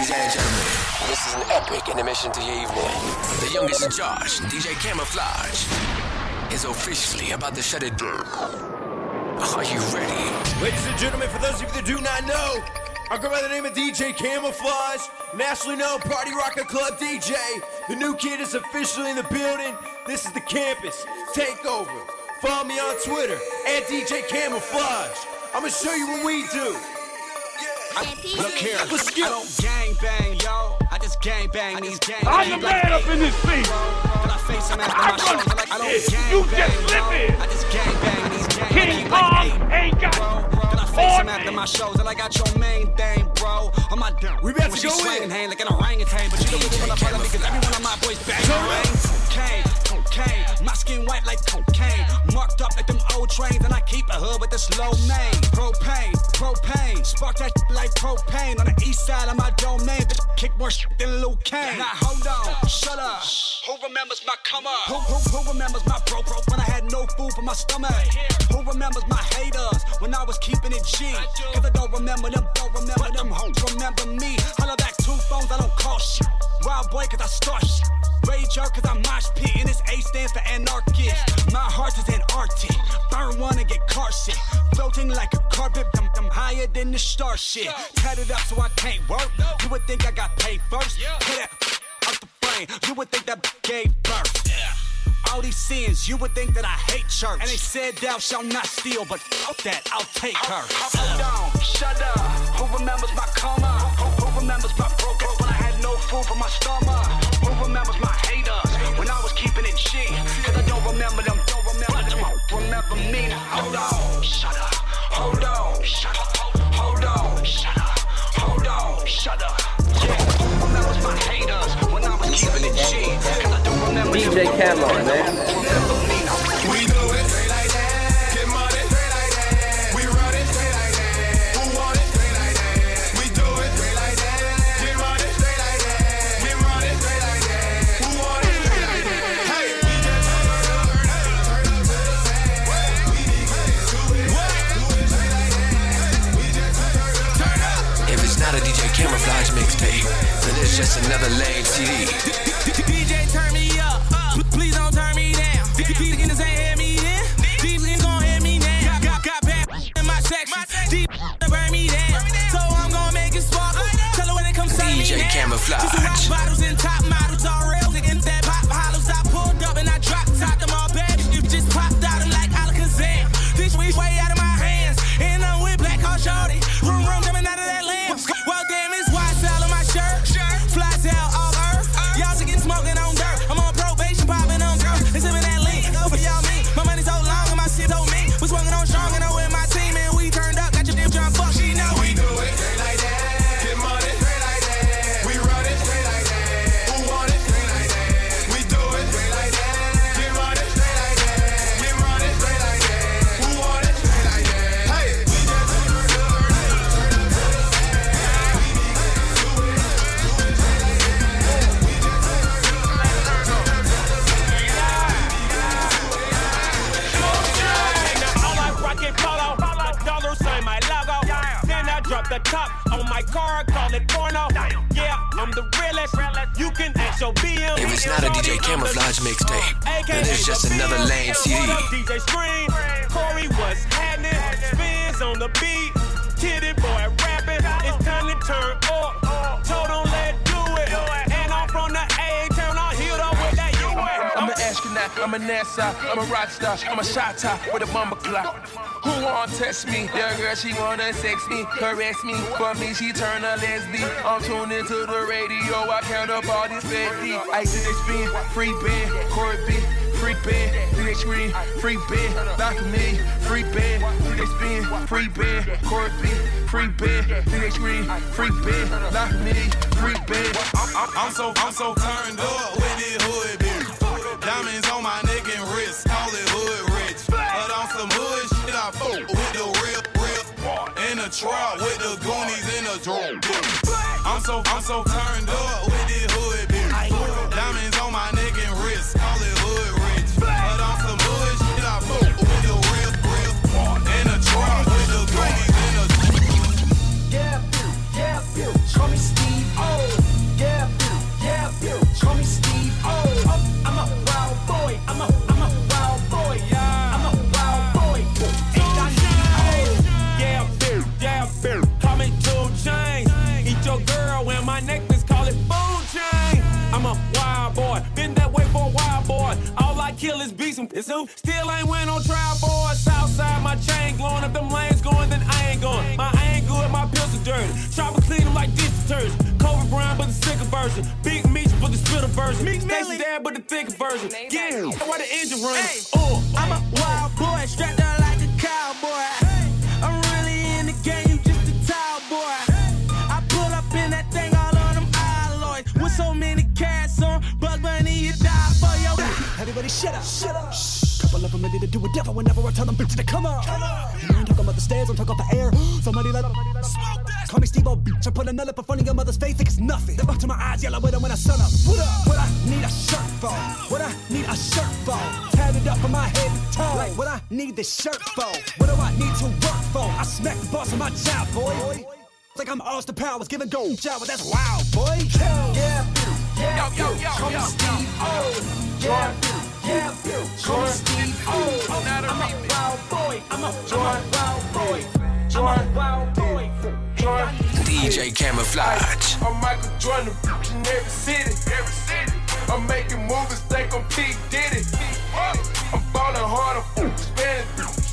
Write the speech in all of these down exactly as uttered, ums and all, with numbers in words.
Ladies and gentlemen, this is an epic intermission to your evening. The youngest in charge, D J Camouflage, is officially about to shut it down. Are you ready? Ladies and gentlemen, for those of you that do not know, I go by the name of D J Camouflage, nationally known Party Rocker Club D J. The new kid is officially in the building. This is the campus takeover. Follow me on Twitter at D J Camouflage. I'm gonna show you what we do. I, look here, Let's I don't gang bang, yo. I just gang bang these gang I'm the man up in this beat. I face him after my shows. Like, I don't gang You bang, just slipping. I just gang bang these gang King bang. Kong ain't got Then I face him after my shows. And I got your main thing, bro. On my dirt. We about to she go swinging in. hand like an orangutan. But you know we're gonna follow because every one of my boys bang. Cocaine, cocaine. My skin white like cocaine. Marked up like them old trains. And I keep a hood with the slow main. Propane, propane. Spark that like propane. On the east side of my domain. Kick more shit than Luke Kane. Now hold on, shut up. Who remembers my come up? Who, who, who remembers my bro bro when I had no food for my stomach? Who remembers my haters when I was keeping it G? Cause I don't remember them, don't remember them, hoes remember me. Holla back two phones, I don't call shit. Wild boy cause I start shit. Rager cause I mosh pit. And this A stands for anarchist. My heart is Antarctic. Burn one and get car shit. Floating like a carpet, I'm, I'm higher than the star shit. Tat it up so I can't work. You would think I got paid first. Put that out the frame. You would think that gave birth. All these sins, you would think that I hate church. And they said thou shalt not steal, but fuck that, I'll take her. Hold on, shut up. Who remembers my coma? Who, who remembers my broke up when I had no food for my stomach? Who remembers my haters when I was keeping it G? Cause I don't remember them, don't remember them, don't remember me. Hold on, shut up. Hold on, shut up. Hold on, shut up. Hold on, shut up. Yeah, who remembers my haters when I was keeping it G? Cause I don't remember D J Camo, man. We do it straight like that. Get money straight like that. We run it straight like that. Who want it straight like that? We do it straight like that. Get money straight like that. Get money straight like that. Who want it straight like that? Hey, we just turn up, turn up, turn up to the side. We need to do it. What? Do it straight like that. We just turn up, turn up. If it's not a D J Camouflage mixtape, then it's just another lame C D. D J, turn me up. Please don't turn me down. These niggas ain't hear me then. These niggas gon' hear me now. Got, got bad in my section. These niggas burn me down. So I'm gon' make it sparkle. Tell her when it comes to me D J now. Camouflage. Just rock bottles and top models all real. Niggas that pop hollows. I pulled up and I dropped top them all bad. You just popped out them like Alakazam. This week's way out of my hands. And I'm with Black Hawk Shorty. Room, room, coming out of that lamp. Well, damn, it's Y S L on my shirt. Fly tail off earth. Y'all chicken smoking on dirt. I'm on probation, popping on girls. They sipping that lean. Go for y'all me. My money so long and my shit so mean. We swinging on strong and I'm with my team and we turned up. Got your damn trying fuck. She know We do it straight like that. Get money straight like that. We run it straight like that. Who want it straight like that? We do it straight like that. Get money straight like that. Get money straight like that. Who want it straight like that? Hey, we just turn up, turn up, turn up to the side. We need to do it, do it straight like that. We just turn up, turn up, turn up to the Now all I rock is polo. The dollar sign my logo. Then I drop the top on my car, call it porno. Yeah, I'm the realest. You can ask your B M. If it's not a D J Camouflage mixtape, then it's just another lame C D. What up, D J Scream? Corey, what's happening? Spins on the beat. Titty boy rapping. It's time to turn up. Told him let's do it. And I'm from the A-town. I'll hit up with that U S. I'm an astronaut, I'm a NASA, I'm a rock star, I'm a shot top with a bomber clock. Who wanna test me? Your girl, she wanna sex me, caress me. For me, she turn a lesbian. I'm tuned into the radio, I count up all these fifty. Ice in they spin, free band, Corey B, free band, D J Scream, free band, not for me, free band, D J Spin, free band, Corey B, free band, D J Scream, free band, not for me, free band. I'm, I'm, I'm so I'm so turned up with it hood bitch. Diamonds on my neck and wrist, call it hood rich. But on some hood shit, I fuck with the real, real. In the trap with the goonies in the drone. I'm so I'm so turned up with it hood bitch. Diamonds on my neck and wrist, call it hood rich. But on some hood shit, I fuck with the real, real. In the trap with the goonies in the. Yeah, yeah, call me Steve O. some it's who. Still ain't went on trial for a Southside. My chain glowing. If them lanes going, then I ain't going. My I ain't good, my pills are dirty. Try to clean them like dish detergent. Kobe Bryant, but the sicker version. Big Meech, but the spitter version. Stacey Dad, but the thicker version. Yeah, why the engine running? Oh, I'm a wild boy, strapped up like a cowboy. I'm really in the game, you just a towel boy. I pull up in that thing all on them alloys. With so many cats on, Bug Bunny, you die for your. Everybody shut up, shut up. Shh. Couple of them ready to do a devil whenever I tell them bitches to come on. Come on. I ain't talking about the stairs, I'm talking about the air. Somebody let smoke that. Call me Steve-O, bitch. I put another up in front of your mother's face, think it's nothing. Then up to my eyes, yellow with them when I sun up. What up? What I need a shirt for? What I need a shirt for? Tatted up from my head to toe. Like what I need this shirt for? What do I need to work for? I smack the boss of my job, boy. Like I'm Austin Powers, giving gold shower. That's wild, boy. Yeah, yeah, yo, yo, yo, call me Steve-O. Yeah, yeah, call me Steve-O. I'm a wild boy. I'm a wild boy. I'm a wild boy. D J Camouflage. I'm Michael Jordan in every city. Every city. I'm making movies, think I'm P. Diddy. I'm ballin' hard, I'm spending.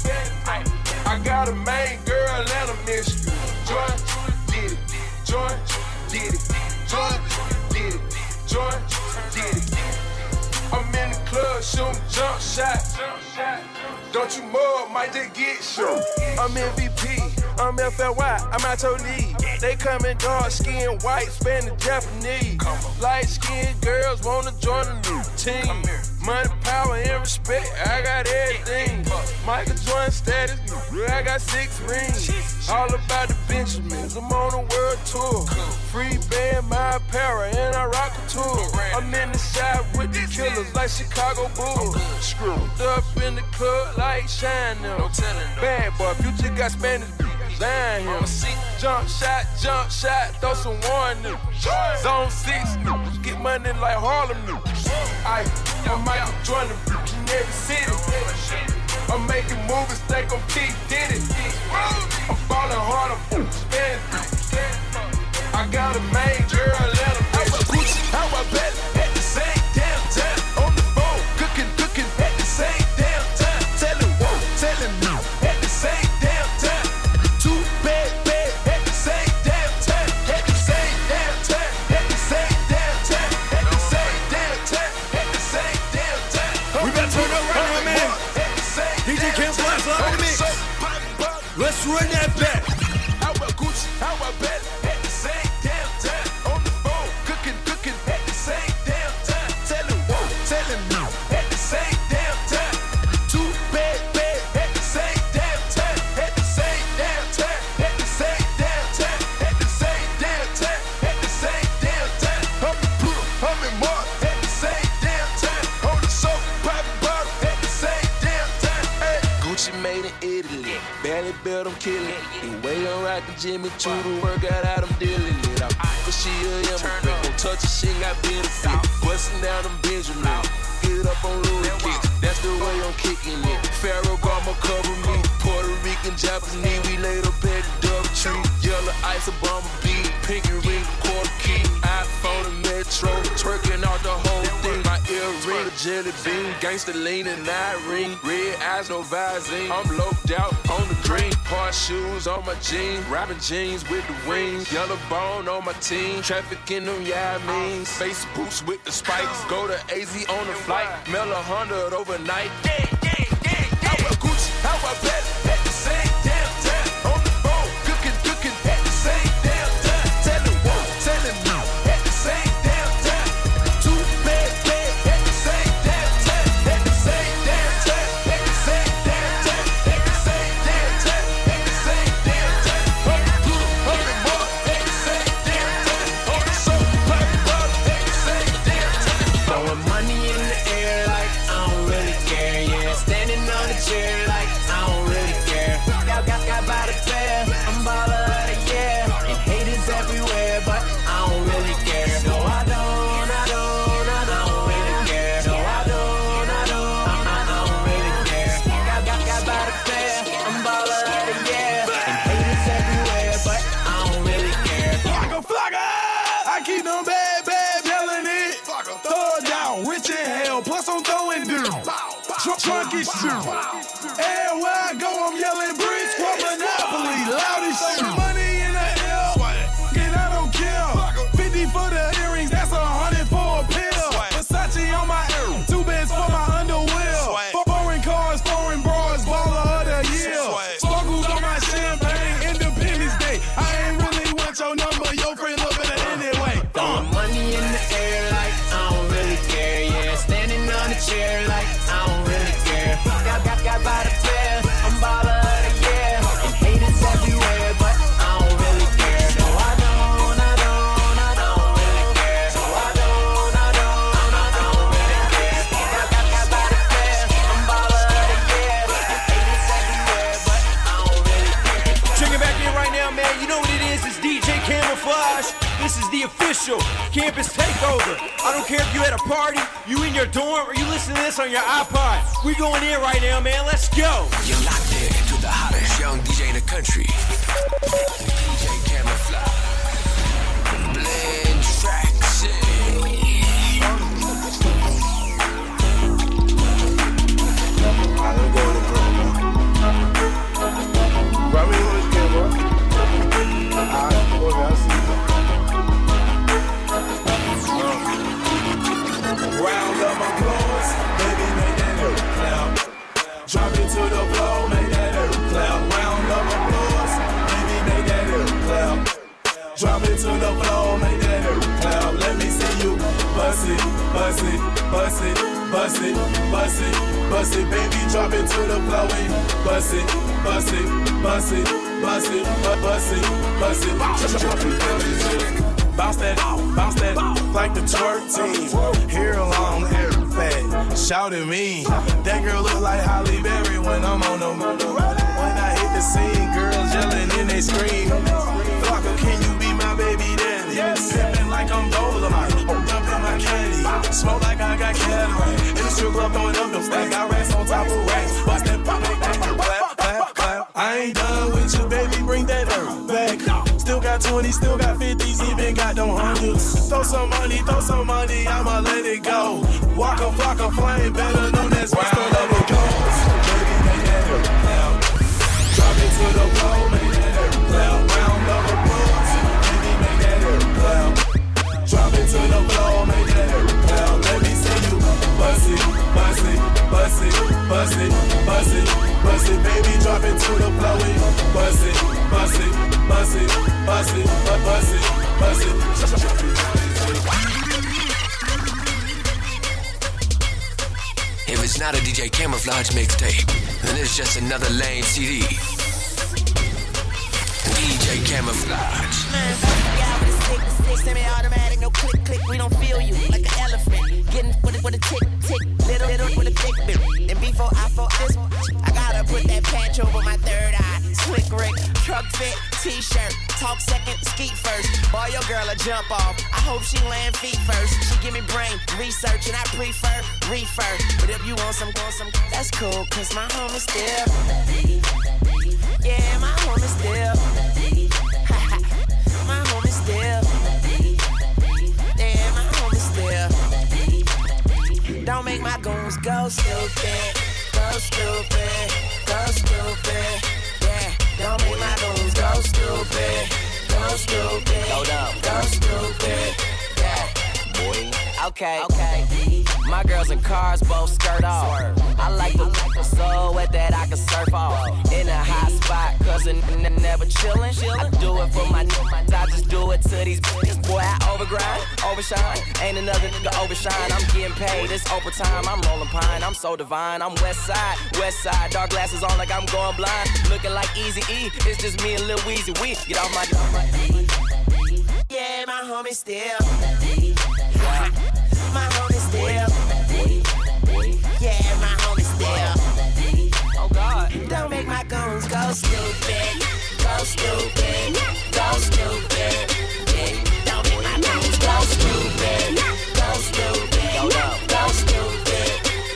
I got a main girl and a mission. Jordan did it. Jordan did it. Jordan did it. Jordan did it. I'm in the club, shooting jump shots. Don't you move, might just get shot. I'm M V P, I'm F L Y, I'm out your league. They coming dark skin, white, Spanish, Japanese. Light skinned girls wanna join a new team. Money, power, and respect, I got everything. Michael Jordan status, I got six rings. All about the Benjamins, I'm on a world tour. Free band, my apparel, and I rock a tour. I'm in the shop with the killers like Chicago Bulls. Screwed up in the club like Shine now. Bad boy, Future got Spanish bitches down here. Jump shot, jump shot, throw some warning. Zone six, get money like Harlem. I, I'm Michael Jordan in every city. I'm making movies, think I'm P. Diddy. I'm ballin' hard, I'm spending. I got a main girl and a bitch. How I Gucci, how I bet at the same damn time. On the phone, cooking, cooking at the same damn time. Tellin' whoa, tellin' no at the same damn time. Two bad, bad at the same damn time. At the same damn time. At the same damn time. At the same damn time. At the same damn time. We about to turn up right now, man. D J Camouflage live in the mix. Let's run that back. How I Gucci, how I bet at the same damn time. On the phone, cooking, cooking at the same damn time. Tellin' whoa, tellin' no at the same damn time. Two bad, bad at the same damn time. At the same damn time. At the same damn time. At the same damn time. At the same damn time. I'm in Peter, I'm in Mark at the same damn time. On the soap, poppin' bottle at the same damn time. Hey. Gucci made in Italy, barely built them killing. The way I'm rockin' Jimmy Choo, the work out out, I'm dealing it. I'm but she a immigrant, don't touch her, she ain't got benefit. Bustin' down them Benjamin, get up on Louis kicks. That's the way I'm kicking it. Pharaoh Gama cover me, Puerto Rican, Japanese, we laid up at the dove tree. Yellow ice, a bomber beat, pinky ring, quarter key, iPhone and Metro, twerking out the whole thing. My earring, a jelly bean, gangsta lean and night ring, red eyes, no visine. I'm loped out on the green, hard shoes on my jeans, rapping jeans with the wings, yellow bone on my team, trafficking them, yeah I mean, face boots with the spikes, go to A Z on the flight, mail a hundred overnight. Yeah, yeah, yeah, yeah. How I Gucci, how I bet at the same damn time. On the phone, cooking, cooking at the same damn time. Tellin' whoa, tellin' no at the same damn time. Two bad, bad at the same damn time. At the same damn time. At the same damn time. At the same damn time. At the same damn time. Hundred blue, hundred more at the same damn time. On the soap, poppin' bottle at the same damn time. Throwing money in the air like I don't really care, yeah. Standing on the chair like I don't really care. Got, got, got by the pair, I'm baller of the year. And haters everywhere, but I don't really care. No, I don't, I don't, I don't really care. No, I don't, I don't, I don't really care. Got, got, got by the pair, I'm baller of the year. And haters everywhere, but I don't really care. Flocka, flocka! I keep them bad, bad, yelling it. Throw it down, rich in hell, plus I'm throwing down. Drop, This is the official campus takeover. I don't care if you at a party, you in your dorm, or you listen to this on your iPod. We going in right now, man. Let's go. You're locked in to the hottest young D J in the country. D J Camouflage. Blend tracks in. Right, we on the camera. Alright, boy, I see you. Round of applause, baby, make that earth clap. Drop it to the floor, make that earth clap. Round of applause, baby, make that earth clap. Drop it to the floor, make that earth clap. Let me see you bust it, bust it, bust it, bust it, bust it, bust it, baby. Drop it to the floor and bust it, bust it, bust it, bust it, bust it, bust it, bust it. Bounce that, bounce that, like the twerk team. Hair long, hair fat, shout at me. That girl look like Halle Berry when I'm on the move. When I hit the scene, girls yelling and they scream. Flocka, can you be my baby daddy? Yes. Pimpin' like I'm Dolomite, dumping my candy. Smoke like I got cataract. In the strip club throwing up them stacks. Got racks on top of racks. Watch that pop, make that clap, clap, clap. I ain't done with you, baby, bring that earth back. Still got twenties, still got fifties, even got them hundreds. Throw some money, throw some money, I'ma let it go. Walk a flock of flame, better known as Mister Let It Go. Baby, make that earth clap. Drop it to the floor, make that earth clap. Round of applause, baby, make that earth clap. Drop it to the floor, make that earth clap. Let me see you bust it, bust it, bust it, bust it, bust it, bust it, baby, drop it to the floor and bust it, bust it, bust it, bust it, bust it, bust it. If it's not a D J Camouflage mixtape, then it's just another lame C D. D J Camouflage. Man, fuck the guy with a stick, the stick, semi-automatic, no click, click, we don't feel you, like an elephant, getting with it with a tick, tick, little, little, with a thick bit, and before I fuck this, I gotta put that patch over my third eye, slick Rick, truck fit, t-shirt, talk second, skeet first, boy, your girl a jump off, I hope she land feet first, she give me brain, research, and I prefer, refer, but if you want some, want some, that's cool, cause my home is still, yeah, my home is still, my home is still, yeah, my home is still. Don't make my goons go stupid, go stupid, go stupid, yeah. Don't make my goons go stupid, go stupid, go dumb, go stupid, yeah. Boy, okay, okay. My girls in cars both skirt off. I like the so wet that I can surf off. In a hot spot, cause a n- never chillin'. I do it for my niggas, I just do it to these bitches. Boy, I overgrind, overshine. Ain't another nigga overshine. I'm getting paid, it's overtime. I'm rolling pine, I'm so divine. I'm west side, west side. Dark glasses on like I'm going blind. Looking like Eazy-E, it's just me and Lil Weezy. We get off my... Yeah, my homie still. My homie still. Yeah, my homie still. Oh God. Don't make my goons go stupid. Go stupid. Go stupid. Yeah. Don't make my goons go stupid. Go stupid. Go stupid.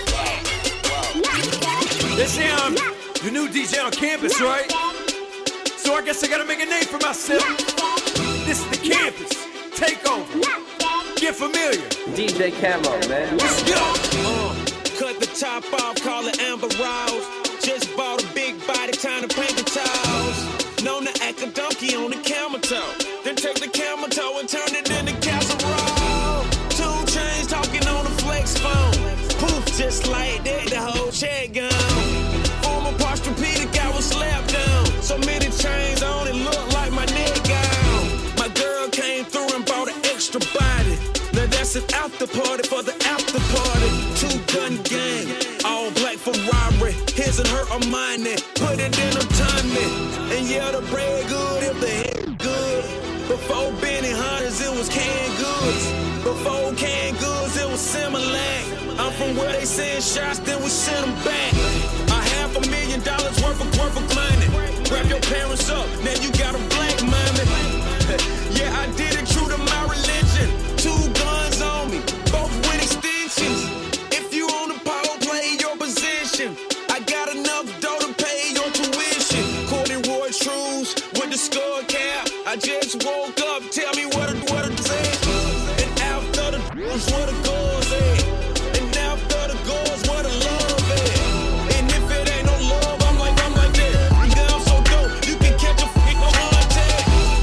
Yeah. They say I'm the new D J on campus, right? So I guess I gotta make a name for myself. This is the campus takeover. Get familiar. D J Camo, man. Let's go. Uh, cut the top off, call it Amber Rose. Just bought a big body, time to paint the toes. Known to act a donkey on the camel toe. Then take the camel toe and turn it into casserole. Two chains talking on the flex phone. Poof, just like that, the whole check gone. Former Posturepedic, I was slapped down. So many chains on it, look like my neck gown. My girl came through and bought an extra body. Now that's an after party for the after party. Two gun gang, all black Ferrari. His and her Armani, put it in a Tommy. And yeah, the bread good if the head good. Before Benny Hunters, it was canned goods. Before canned goods, it was Similac. I'm from where they send shots, then we send them back. A half a million dollars worth of worth of money. Grab your parents up, now you got a black mommy. Yeah, I did it true to goes, where the goals at? And after the goals, where the love at? And if it ain't no love, I'm like, I'm like that. Nigga, I'm so dope, you can catch a freak on my tag.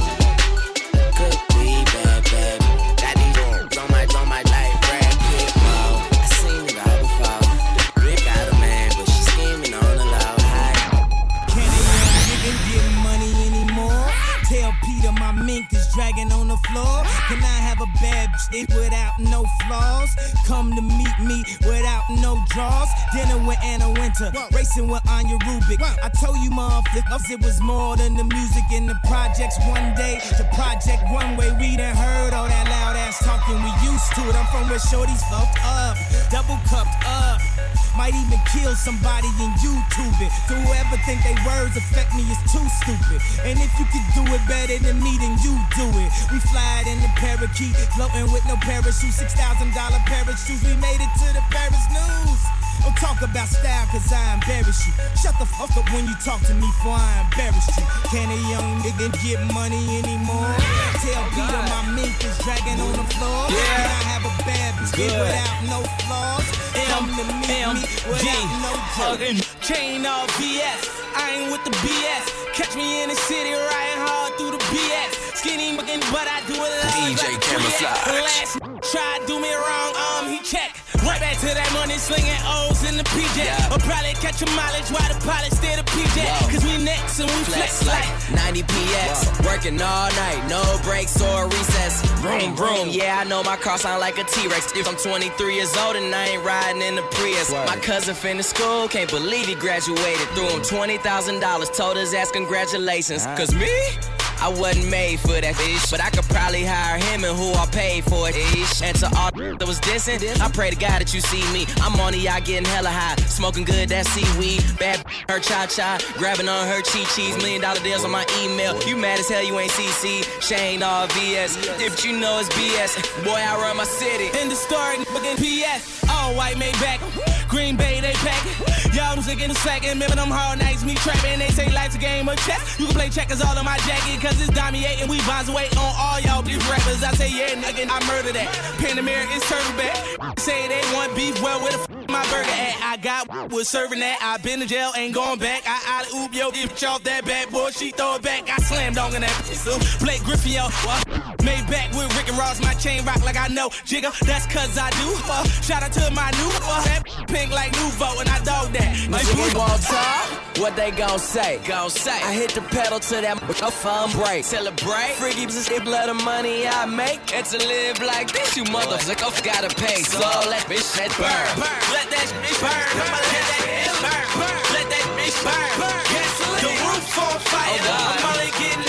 Could be bad, bad. Got these doors on my, on my life, Brad Pitt, wow. I seen it all before. The brick got a man, but she scheming on the low high. Can a young nigga get money anymore? Tell Peter my mink is dragging on the floor. Can I have a bad bitch without no flaws? Come to meet me without no draws. Dinner with Anna Winter, racing with Anya Rubik. I told you motherfuckers it was more than the music in the projects. One day, the project one way. We done heard all that loud ass talking. We used to it. I'm from where shorties fucked up, double cupped up. Might even kill somebody and YouTube it. So whoever think they words affect me is too stupid. And if you could do it better than me, then you do it. We fly it in the parakeet, floating with no parachute. Six thousand dollar parachutes. We made it to the Paris news. Don't talk about style, cause I embarrass you. Shut the fuck up when you talk to me, for I embarrass you. Can a young nigga get money anymore? Tell Peter my mink is dragging on the floor. Yeah. Can I have a bad bitch without no flaws? Come to meet me without no drugs. Chain all B S, I ain't with the B S. Catch me in the city riding hard through the B S. Skinny looking, but I do it D like J Camouflage. The last try to do me wrong, um, he check. Right back to that money slinging O's in the P J. Yeah. Or probably catch a mileage while the pilot steer the P J. Whoa. Cause we next and we flex, Flex like like ninety P X, Whoa. working all night, no breaks or recess. Vroom, vroom, yeah, I know my car sound like a T-Rex. If I'm twenty-three years old and I ain't riding in the Prius. Word. My cousin finished school, can't believe he graduated. Threw him twenty thousand dollars, told his ass congratulations. Ah. Cause me? I wasn't made for that ish, but I could probably hire him and who I paid for it ish. And to all that was dissing, I pray to God that you see me. I'm on the yacht getting hella high, smoking good that seaweed. Bad her cha cha, grabbing on her chi chis. Million dollar deals on my email. You mad as hell you ain't C C. Shane all V S. If you know it's B S, boy I run my city. in the store, fucking P S. All white made back, Green Bay they pack. Y'all was in the sack and remember them hard nights me trapping. They say life's a game of chess. You can play checkers all on my jacket, cause it's Damier and we bonds away on all y'all beef rappers. I say yeah, nigga, I murder that. Panamera is turtle back. Say they want beef, well where the f my burger at? I got was serving that. I been to jail, ain't going back. I out of oop yo, if off that bad boy, she throw it back. I slammed on in that so Blake Griffin, yo. Well, made back with Rick and Ross, my chain rock like I know Jigga. That's cause I do. Uh, shout out to my new uh, that pink like Nouveau and I dog that. Like If we won't talk, what they gon' say? Gon' say. I hit the pedal to that phone break. Celebrate. Freaky just it blood the money I make. And to live like this, you motherfucker gotta pay. So let bitch that burn. Let that bitch burn. Let that bitch burn. Let that bitch burn. The roof on fire. I'm only getting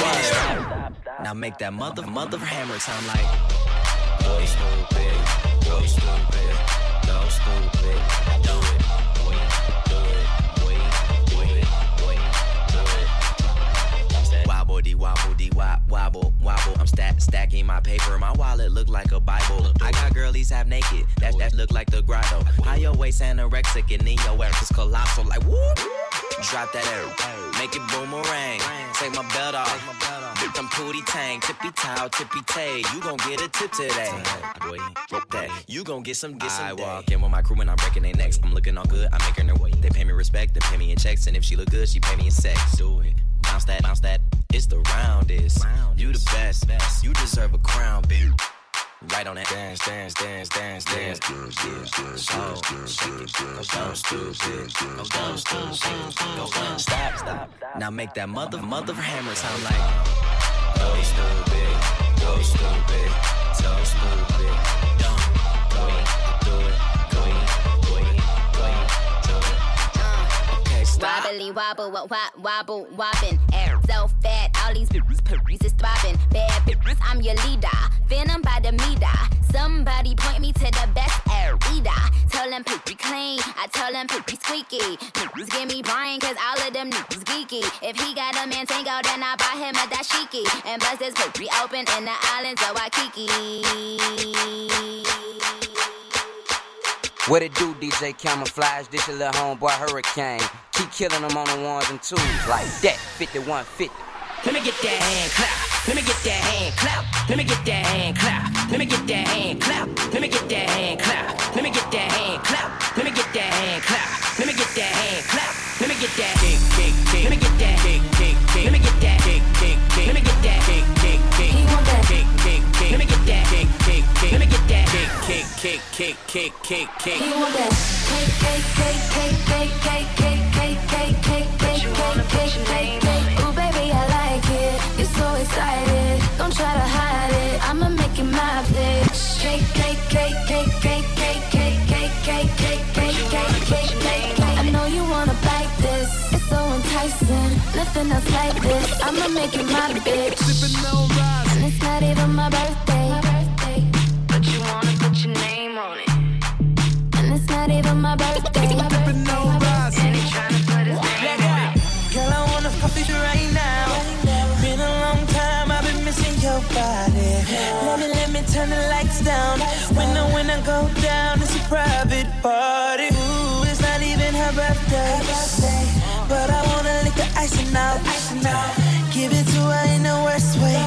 higher. Now make that mother mother hammer sound like. Go stupid, go stupid, go stupid. Do it, boy, do it, boy, do it, boy, do it. Wobble dee wobble dee wop wobble wobble. I'm stack stacking my paper. My wallet look like a Bible. I got girlies half naked. That that look like the grotto. High your waist anorexic and then your ass is colossal. Like whoop. Drop that arrow, make it boomerang. Take my belt off, dip them pootie tang. Tippy towel, tippy tay. You gon' get a tip today. Boy, that. You gon' get some, get some. I walk in with my crew and I'm breaking their necks. I'm looking all good, I'm making their way. They pay me respect, they pay me in checks. And if she look good, she pay me in sex. Do it, bounce that, bounce that. It's the roundest. You the best, you deserve a crown, bitch. Right on that dance, dance, dance, dance, dance, dance, dance, dance, dance, dance, dance, go stupid, go down stupid, go down, stop, stop. Now make that mother, mother hammer sound like. Go stupid, go stupid, so stupid, don't go, do it, go, go, go, do it. Okay, stop. Wobbly wobble, wobble, wobble, wobbin'. Air so fat, all these bitches is throbbing. Bad bitches, I'm your leader. Venom by the meter. Somebody point me to the best air eater. Tell them poopy clean, I tell them poopy squeaky. Niggas give me Brian, cause all of them niggas geeky. If he got a man tango, then I buy him a dashiki. And bust his poopy open in the islands of Waikiki. What it do, D J Camouflage? This your little homeboy Hurricane. Keep killing them on the ones and twos like that. fifty-one fifty. Let me get that hand clap. Let me get that hand clap. Let me get that hand clap. Let me get that hand clap. Let me get that hand clap. Let me get that hand clap. Let me get that hand clap. Let me get that hand clap. Let me get that kick, kick, kick. Let me get that kick, kick, kick. Let me get that kick, kick, kick. Let me get that kick, kick, kick. He want that kick, kick, kick. Let me get that kick, kick, kick. Let me get that kick, kick, kick, kick, kick, kick, kick. He want that kick, kick, kick, kick, kick, kick, kick, kick, kick, kick, kick, kick, kick, kick. Ooh, baby, I like it. You're so excited. Don't try to hide it. I'ma make it my bitch. Kick, kick, kick, kick, kick, kick, kick, kick, kick, kick, kick, kick, kick, kick. I know you wanna bite this. It's so enticing. Nothing else like this. I'ma make it my bitch. And it's not even my birthday. But you wanna put your name on it. And it's not even my birthday. And he's tryna put his name on it. Girl, I wanna fuck you right now. Been a long time, I've been missing your body. Let me, let me turn the lights down. When I, when I go down, it's a private party. Ooh, it's not even her birthday. But I wanna lick the icing out. Give it to her in the worst way.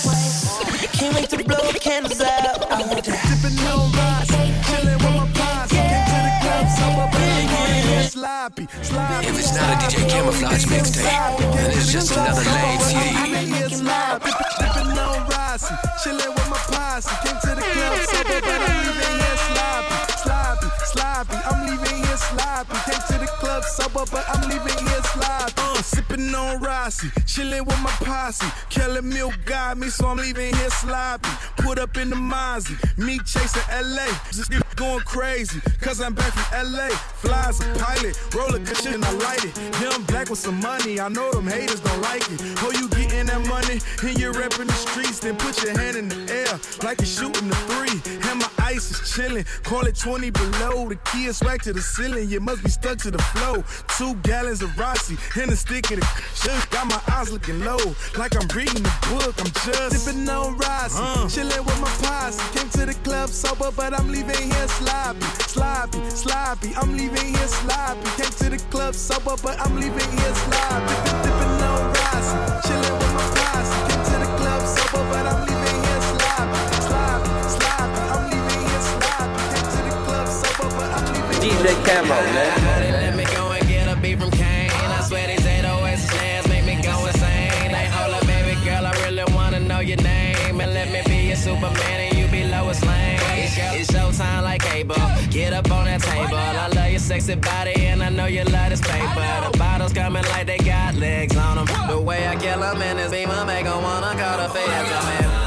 Can't wait to blow candles out. I want that. Sipping on rocks, chilling with my posse. Came to the club, so I bring it sloppy, sloppy. If it's not a D J Camouflage mixtape, then it's just another lame C D. Sipping on rocks, chilling with my posse. Came to the club, so but I'm leaving here sloppy, sloppy, sloppy. I'm leaving here sloppy. Came to the club, sober, but I'm leaving here sloppy. Uh, sipping on Rossi, chilling with my posse. Kelly Milk got me, so I'm leaving here sloppy. Put up in the Mozzie, me chasing L A. Just going crazy, cause I'm back from L A. Fly as a pilot, roller cushion, and I light it. Young black with some money, I know them haters don't like it. Oh, you getting that money, and you're repping the streets, then put your hand in the air, like you're shooting the three. And my ice is chilling, call it twenty below. The key is swag to the ceiling, you must be stuck to the flow. Two gallons of Rossi, and a stick of the shit. Got my eyes looking low, like I'm reading the book. I'm just sipping on Rossi, uh. chilling with my posse. Came to the club sober, but I'm leaving here sloppy, sloppy, sloppy. I'm leaving here sloppy. Came to the club sober, but I'm leaving here sloppy. Sipping on Rossi, chilling with my posse. Came to the club sober, but I'm leaving here sloppy, sloppy, sloppy. I'm leaving here sloppy. Came to the club sober, but I'm leaving D J Camo, man. Let me go and get a beat from Kane. I swear these eight oh eight snares make me go insane. Like, hold up, baby girl, I really wanna know your name. And let me be your Superman and you be Lois Lane. It's showtime like cable. Get up on that table. I love your sexy body and I know you love this paper. The bottles coming like they got legs on them. The way I kill them in this beamer make them wanna call the feds. I'm in.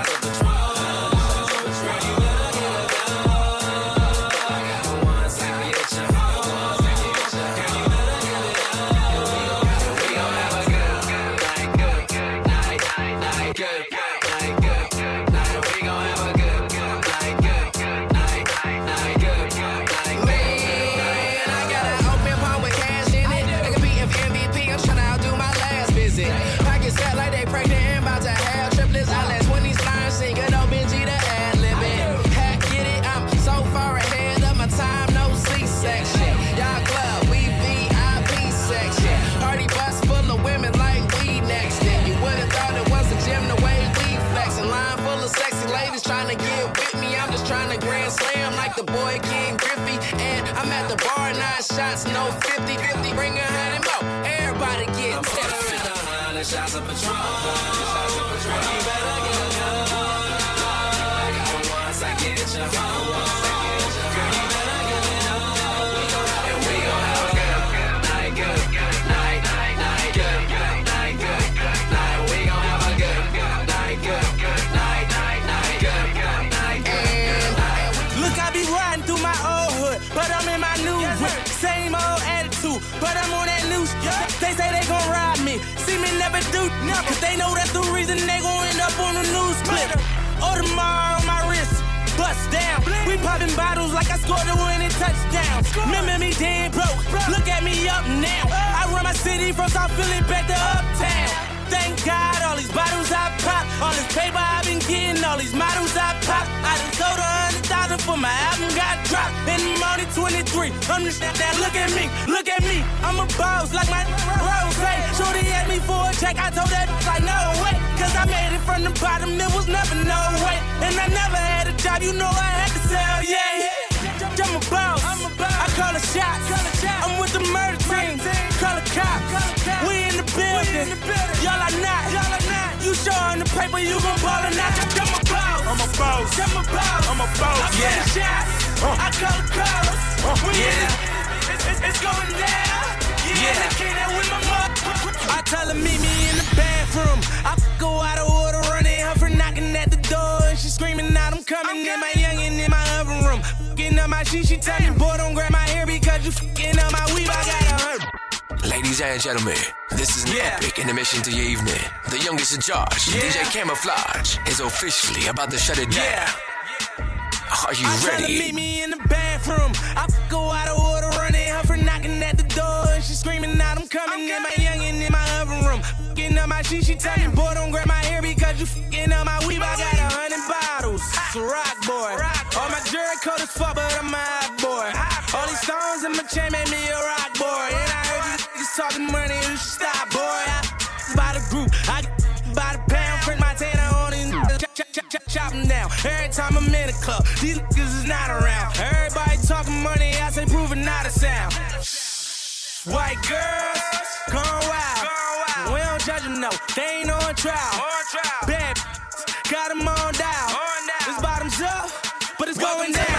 The boy King Griffey, and I'm at the bar, nine shots, no fifty, fifty, bring a hundred more, everybody get tipsy. Hundred shots of Patron, shots of Patron, you better get up. Once I get you home, once I get you home, you better get it up. And we gon' have a good, good night, good, good night, night, night, good, good night, good, good night. We gon' have a good, good night, good, good night, night, night, good, good night, good night. Look, I be riding through my old hood, but I'm in my new whip. Same old attitude, but I'm on that new shit. They say they gon' ride me, see me never do nothing. Cause they know that's the reason they gon' end up on the news clip. Audemars on my wrist, bust down. We popping bottles like I scored a winning touchdown. Remember me dead broke, look at me up now. I run my city from South Philly back to Uptown. Thank God, all these bottles I pop, all this paper I been getting, all these models I pop. I done sold a hundred thousand for my album got dropped. In the morning, twenty-three. I'm just that, look at me, look at me. I'm a boss like my Rose. Shorty asked me for a check, I told that like no way. Cause I made it from the bottom, there was never no way. And I never had a job, you know I had to sell, yeah. I'm a boss, I call a shot. I'm with the murder team, call a cop. We in the building, y'all are not. You showing the paper, you gon' ball or not. I'm a boss, I'm a boss, I'm a boss, I'm a boss. I call a shot, I call a call. We in it, it's, it's, it's going down. Yeah, yeah. With my mom. I tell her meet me in the bathroom. I go out of order, running her for knocking at the door, and she screaming out, I'm coming. In my youngin' in my oven room, getting up my sheet. She tell me, boy, don't grab my hair because you fucking up my weave. I got a hurt. Ladies and gentlemen, this is an yeah. epic intermission to your evening. The youngest in charge, yeah. D J Camouflage, is officially about to shut it down. Yeah. Are you I ready? I tell her meet me in the bathroom. I go out of order, running her for knocking at the door, and she screaming out, I'm coming. In my youngin' in my oven room, getting up my sheet. She tell me, boy, don't grab my hair because you fucking up my weave. I got a hundred bottles, it's a rock boy. All my jewelry coat is fuck, but I'm a hot boy. All these stones in my chain made me a rock boy. And I heard you niggas talking money, you should stop, boy. I by the group, I by the pound, print my tanner on these chop, chop, chop, chop, chop them down. Every time I'm in a club, these niggas is not around. Everybody talking money, I say proving not a sound. White girls, gone wild. We don't judge them, no, they ain't on trial. Bad got them on down. This bottom's up, but it's going down.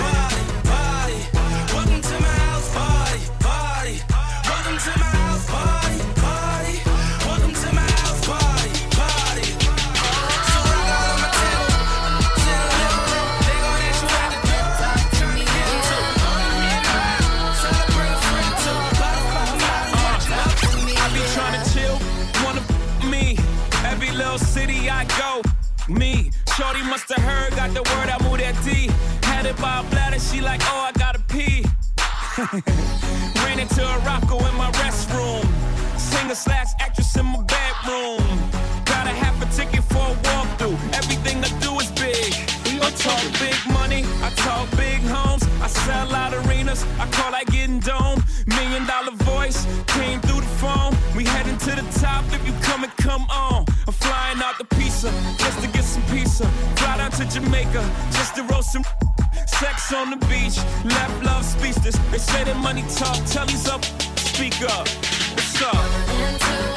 City I go, me. Shorty must have heard, got the word, I moved that D. Had it by a bladder, she like, oh, I gotta pee. Ran into a rocko in my restroom. Singer slash actress in my bedroom. Got a half a ticket for a walkthrough. Everything I do is big. I talk big money, I talk big homes. I sell out arenas, I call that getting dome. Million dollar voice, came through the phone. We heading to the top, if you come and come on. I'm flying out the pizza, just to get some pizza. Fly down to Jamaica, just to roast some. Sex on the beach, left love speechless. They say that money talk, tell he's up, speak up. What's up?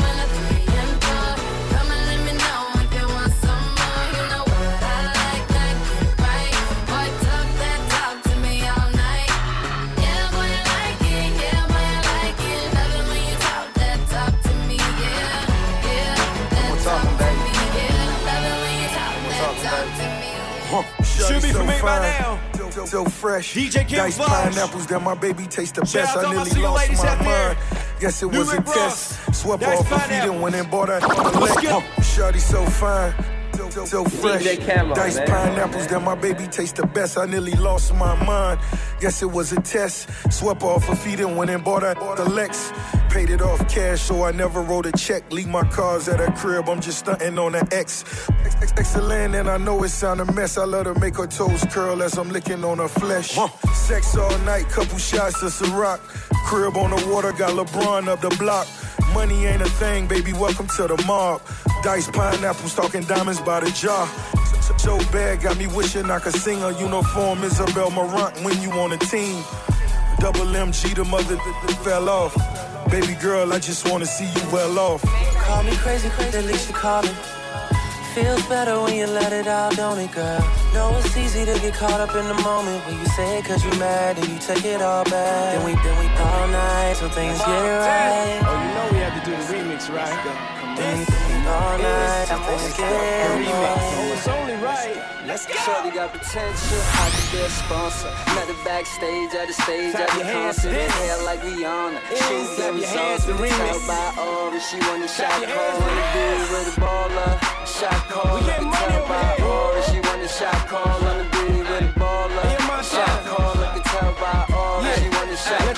Should be so for me by now. So, so fresh. D J Diced pineapples that my baby taste the best. I nearly lost my mind. Guess it was a test. Swept off her feet and went and bought her a leg. Shawty so fine. So, so fresh. Diced pineapples that my baby taste the best. I nearly lost my mind. Guess it was a test. Swept off her feet and went and bought her the Lex. Paid it off cash, so I never wrote a check. Leave my cars at her crib, I'm just stunting on the X. Excellent, and I know it sound a mess. I let her make her toes curl as I'm licking on her flesh. Sex all night, couple shots of Ciroc. Crib on the water, got LeBron up the block. Money ain't a thing, baby, welcome to the mob. Diced pineapples, talking diamonds by the jar. So bad, got me wishing I could sing a uniform Isabel Marant when you on a team. Double M G, the mother that, that fell off. Baby girl, I just wanna see you well off. Call me crazy, crazy, at least you call me. Feels better when you let it out, don't it, girl? Know it's easy to get caught up in the moment when you say it cause you mad and you take it all back. Then we, then we all night till things get right. Oh, you know we have to do the remix, right? Then we all night till things get right. Oh, it's only right. Let's go. Shorty got potential, I could be a sponsor. Met her backstage at the stage at the concert. Hair like Rihanna. Shoes and sauce, we can tell by all. And she want a shot call, wanna do it with a baller. Shot call, we can tell by all. And she want a shot call, wanna do it with a baller. Shot call, we can tell by all. And she want a shot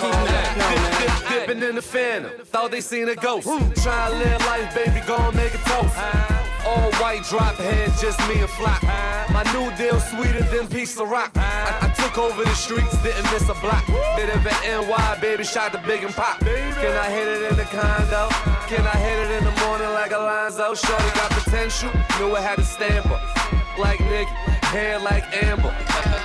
call. Dipping in the phantom, thought they seen a ghost. Try to live life, baby, gon' make a toast. All white drop head, just me and Flock. My new deal sweeter than piece of rock. I, I took over the streets, didn't miss a block. Did it for N Y, baby, shot the big and pop. Can I hit it in the condo? Can I hit it in the morning like Alonzo? Shorty got potential, knew it had a stamper. Like Nick, hair like Amber.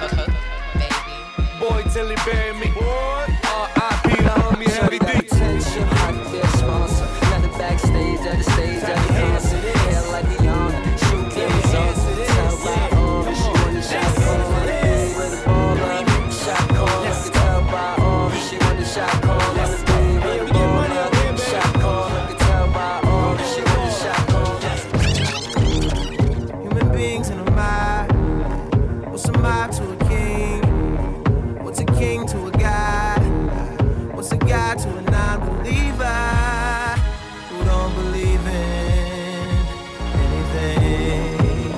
Boy, till he bury me. R I P the homie Heavy D. Attention, I can be a sponsor. Not the backstage, at the stage, at the concert. Hair like Rihanna, shoot the results. Tell by all that she want the shot call. On the big with the ball up, shot call. I can tell by all that she want the shot call. On the big with the ball up, shot call. I can tell by all that she want the shot call. Human beings in a mob. What's a mob to a king? What's a king to a god? What's a god to a non-believer who don't believe in anything?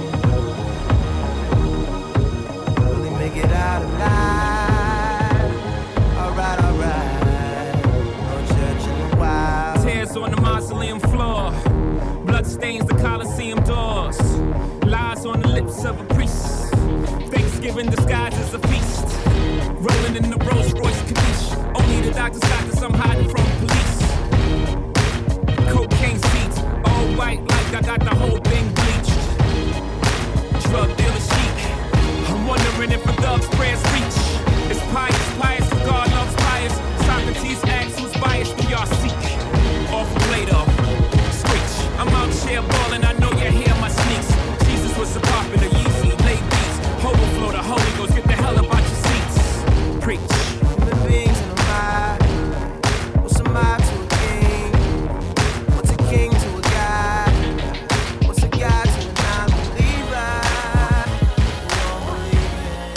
Will he make it out alive? Alright, alright. No church in the wild. Tears on the mausoleum floor. Blood stains the Coliseum doors. Lies on the lips of a priest. Thanksgiving disguised as a feast. Rolling in the Rolls Royce Capiche. Only the doctors got this, I'm hiding from police. Cocaine seats, all white like I got the whole thing bleached. Drug dealer chic. I'm wondering if a thug's prayers reach. It's pious, pious, for God loves pious. Socrates asks who's biased, do y'all seek? Off Plato, screech. I'm out here balling, I know you hear my sneaks. Jesus was a popular Yeezy, late beats. Overflow the Holy Ghost, get the hell up out your seats. Preach. Human beings in a mob. What's a mob to a king? What's a king to a god? What's a god to a non-believer who don't believe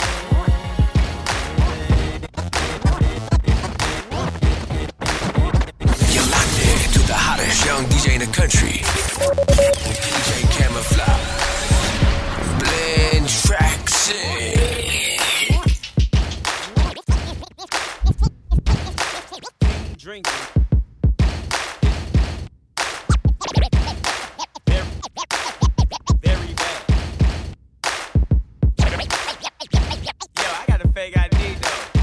You're locked in to the hottest young D J in the country. D J Camouflage. Blend tracks in. Drinking. Very bad. Yo, I got a fake I D though.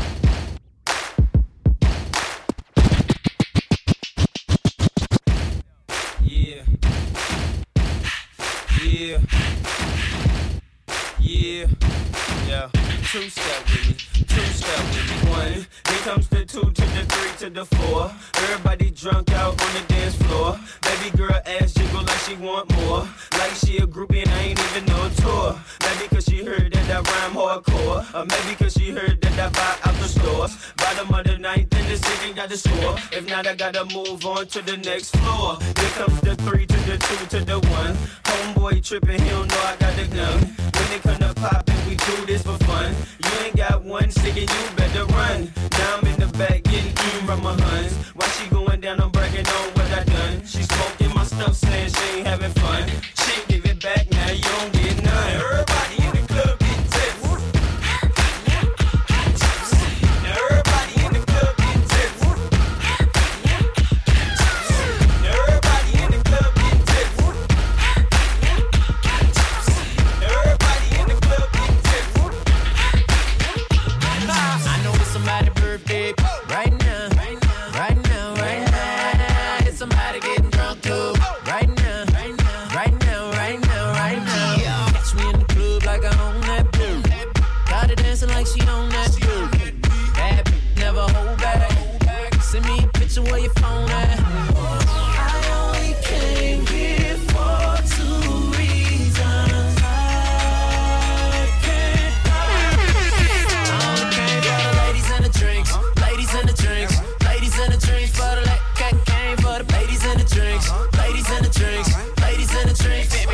Yeah. Yeah. Yeah. Yeah. Two step with me. Two step with me. One. Here comes the two to the three to the four. Everybody drunk out on the dance floor. Baby girl ass jiggle like she want more. Like she a groupie and I ain't even no tour. Maybe cause she heard that I rhyme hardcore. Or maybe cause she heard that I buy out the stores. Bottom of the ninth in the city got the score. If not I gotta move on to the next floor. Here comes the three to the two to the one. Homeboy tripping, he don't know I got the gun. When they come to poppin', we do this for fun. You ain't got one stick and you better run. Now I'm in the back getting eaten from my huns. While she going down, I'm bragging on what I done. She smoking my stuff, saying she ain't having fun. She ain't give it back, now you don't get none. Everybody in the club getting tips. Now everybody in the club getting tips. Now everybody in the club getting tips. Now everybody in the club getting tips. I know it's somebody's birthday right now, right now, right now. It's somebody getting drunk too right now, right now, right now, right now, right now. Catch me in the club like I own that blue. Got her dancing like she own that blue. Bad bitch, never hold back. Send me a picture where your phone at. I only came here for two reasons. I can't. I only came for the ladies and the drinks, ladies and the drinks, ladies and the drinks for the la- ca- came for the ladies and the drinks, ladies and the drinks, ladies and the drinks. Baby,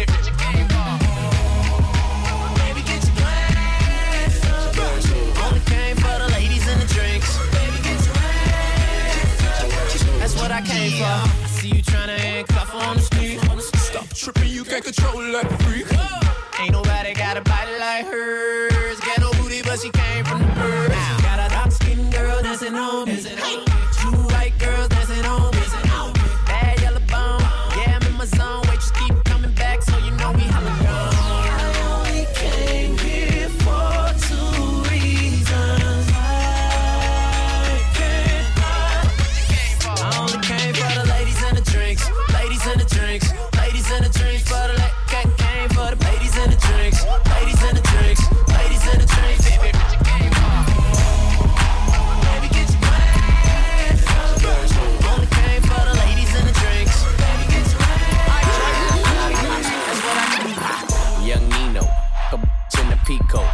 baby, get your glass up. Only came for the ladies and the drinks. Baby, get your glass up. That's what I came for. I see you tryna handcuff her on the street. Stop tripping, you can't control that freak. Ain't nobody got a body like hers. Got no booty, but she came from the birds. Got a dark skinned girl dancing on me. Two white girls dancing on me. Bad yellow bone, yeah, I'm in my zone. Wait, just keep coming back, so you know we hella gone. I only came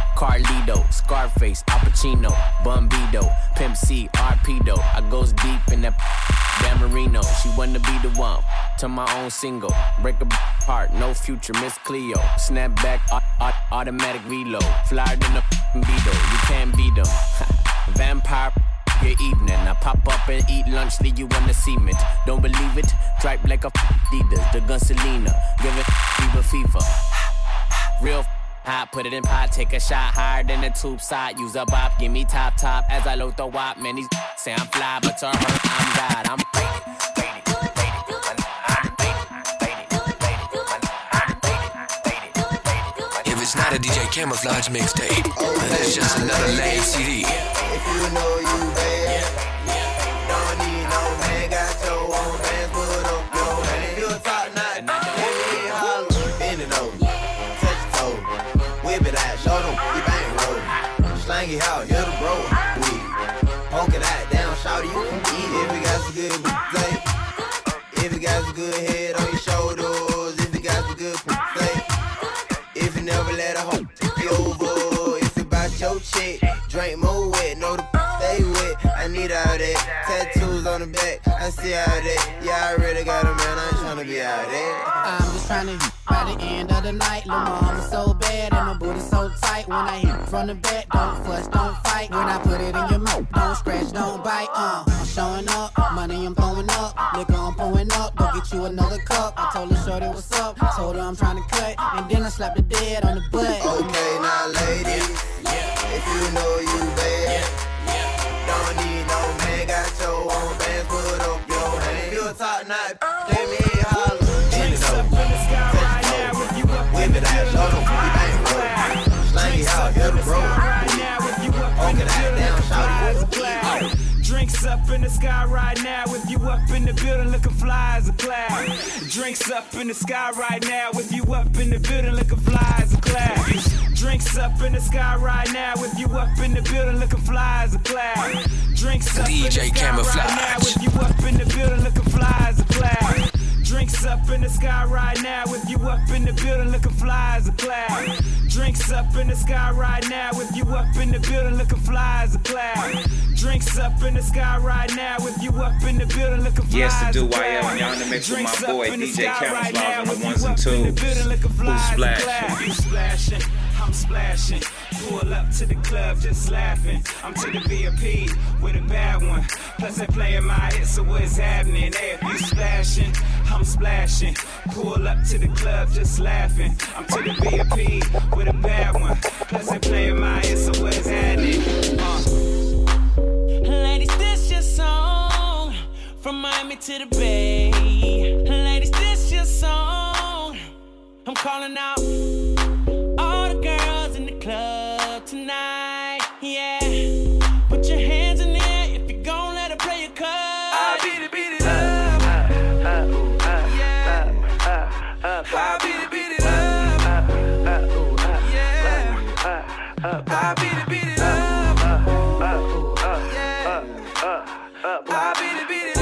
Carlito, Scarface, Al Pacino, Bumbido, Pimp C, Arpedo. I goes deep in that Dan Marino. She wanna be the one to my own single. Break a heart, no future, Miss Cleo. Snap back, aut- automatic reload. Flyer than a Beetle, you can't beat them. Vampire, good evening. I pop up and eat lunch, leave you on the cement. Don't believe it? Stripe like a Adidas, the gun Selena. Give it fever, fever. Real hot, put it in pot, take a shot higher than the tube side. Use a bop, give me top top as I load the wop. Man, these say I'm fly, but to her, I'm God. I'm If it's not a D J Camouflage mixtape, then it's just another lame C D. If you know you bad, don't need no man, got your own bands, put up your hand. If you're top notch, let me holler, bend it over, touch your toe, whip it out, show them you bang roll, slang it out, hit the bro, we poke it out, down, shout you can eat. If you got some good tape, if you got some good head on your shoulders, if you got some good tape, if you never let a hoe take you over, if you bout your chick, drink more wet, know the stay wet. I need all that. Tattoos on the back, I see all that. Yeah, I really got a man, I ain't tryna be out there. I'm just tryna hit by the end of the night. Lil' mama so bad and my booty so tight. When I hit from the back, don't fuss, don't fight. When I put it in your mouth, don't scratch, don't bite. Uh, I'm showing up, money I'm throwing up, liquor I'm pouring up. Go get you another cup. I told her shorty what's up, told her I'm tryna cut, and then I slapped the dead on the butt. Okay, now ladies, if you know you bad, don't need no man, got your own bands, put up your hand. If you're top notch, let me holler. Drinks up in the sky right now with you up in the building looking fly as a cloud. Slang it out, hit the road. Right now with you up in the building looking fly as a cloud. Drinks up in the sky right now with you up in the building looking fly as a cloud. Drinks up in the sky right now with you up in the building looking fly as a cloud. Drinks up in the sky right now with you up in the building looking fly as a cloud. Drinks up in the sky right now with you up in the building looking fly as a cloud. Drinks up in the sky right now with you up in the building looking fly as a cloud. Drinks up in the sky right now with you up in the building looking fly as a cloud. Drinks up in the sky right now with you up in the building looking fly yes, as to a do cloud. I am. Y'all in the mix with my boy D J Camouflage right on the ones and twos. Who's splashing? You splashing, I'm splashing. Pull up to the club just laughing. I'm to the V I P with a bad one. Plus I playing my hit, so what's happening? Hey, if you splashing, I'm splashing. Pull up to the club just laughing. I'm to the V I P with a bad one. Plus I playing my hit, so what's happening? Uh. Ladies, this your song. From Miami to the Bay. Ladies, this your song. I'm calling out all the girls in the club tonight. Yeah. Put your hands in there if you gon' let her play your card. I beat it, beat it up. Yeah. I beat it, beat it up. Yeah. I beat it, beat it up. I beat it, beat it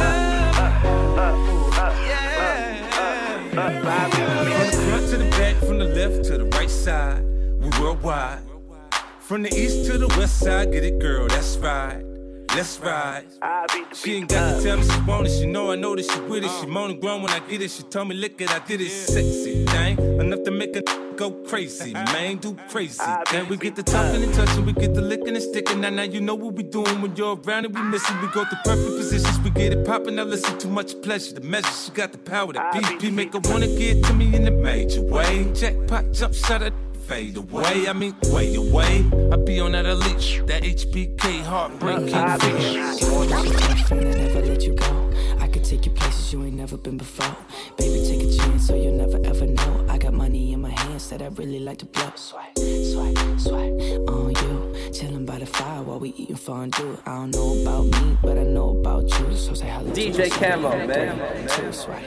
up. From the front to the back, from the left to the right side, we worldwide. From the east to the west side, get it, girl, that's right. Let's ride. She ain't got to tell me she want it. She know I know that she with it. She moan and groan when I get it. She told me, look it, I did it. Sexy thing, enough to make a go crazy. Man, do crazy. Then we get the talking and touching, we get the licking and sticking. Now, now you know what we doing when you're around and we missing. We go through perfect positions, we get it popping. Now listen, too much pleasure. The measure, she got the power. The B P make her wanna get to me in a major way. Jackpot, jump shot at. Fade away, I mean, way away. I be on that elite, that H B K heartbreak king fish. I never let you go. I could take you places you ain't never been before. Baby, take a chance so you'll never ever know. I got money in my hands that I really like to blow. Swipe, swipe, swipe on you. Chillin' by the fire while we eating fondue. I don't know about me, but I know about you. So say hello. D J Camo, man. Two, swipe.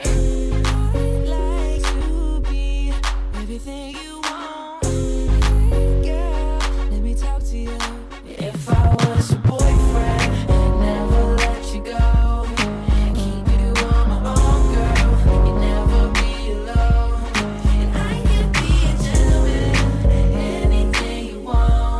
Everything you want, girl, let me talk to you. If I was your boyfriend, I'd never let you go. Keep you on my own, girl, you'd never be alone. And I can be a gentleman, anything you want.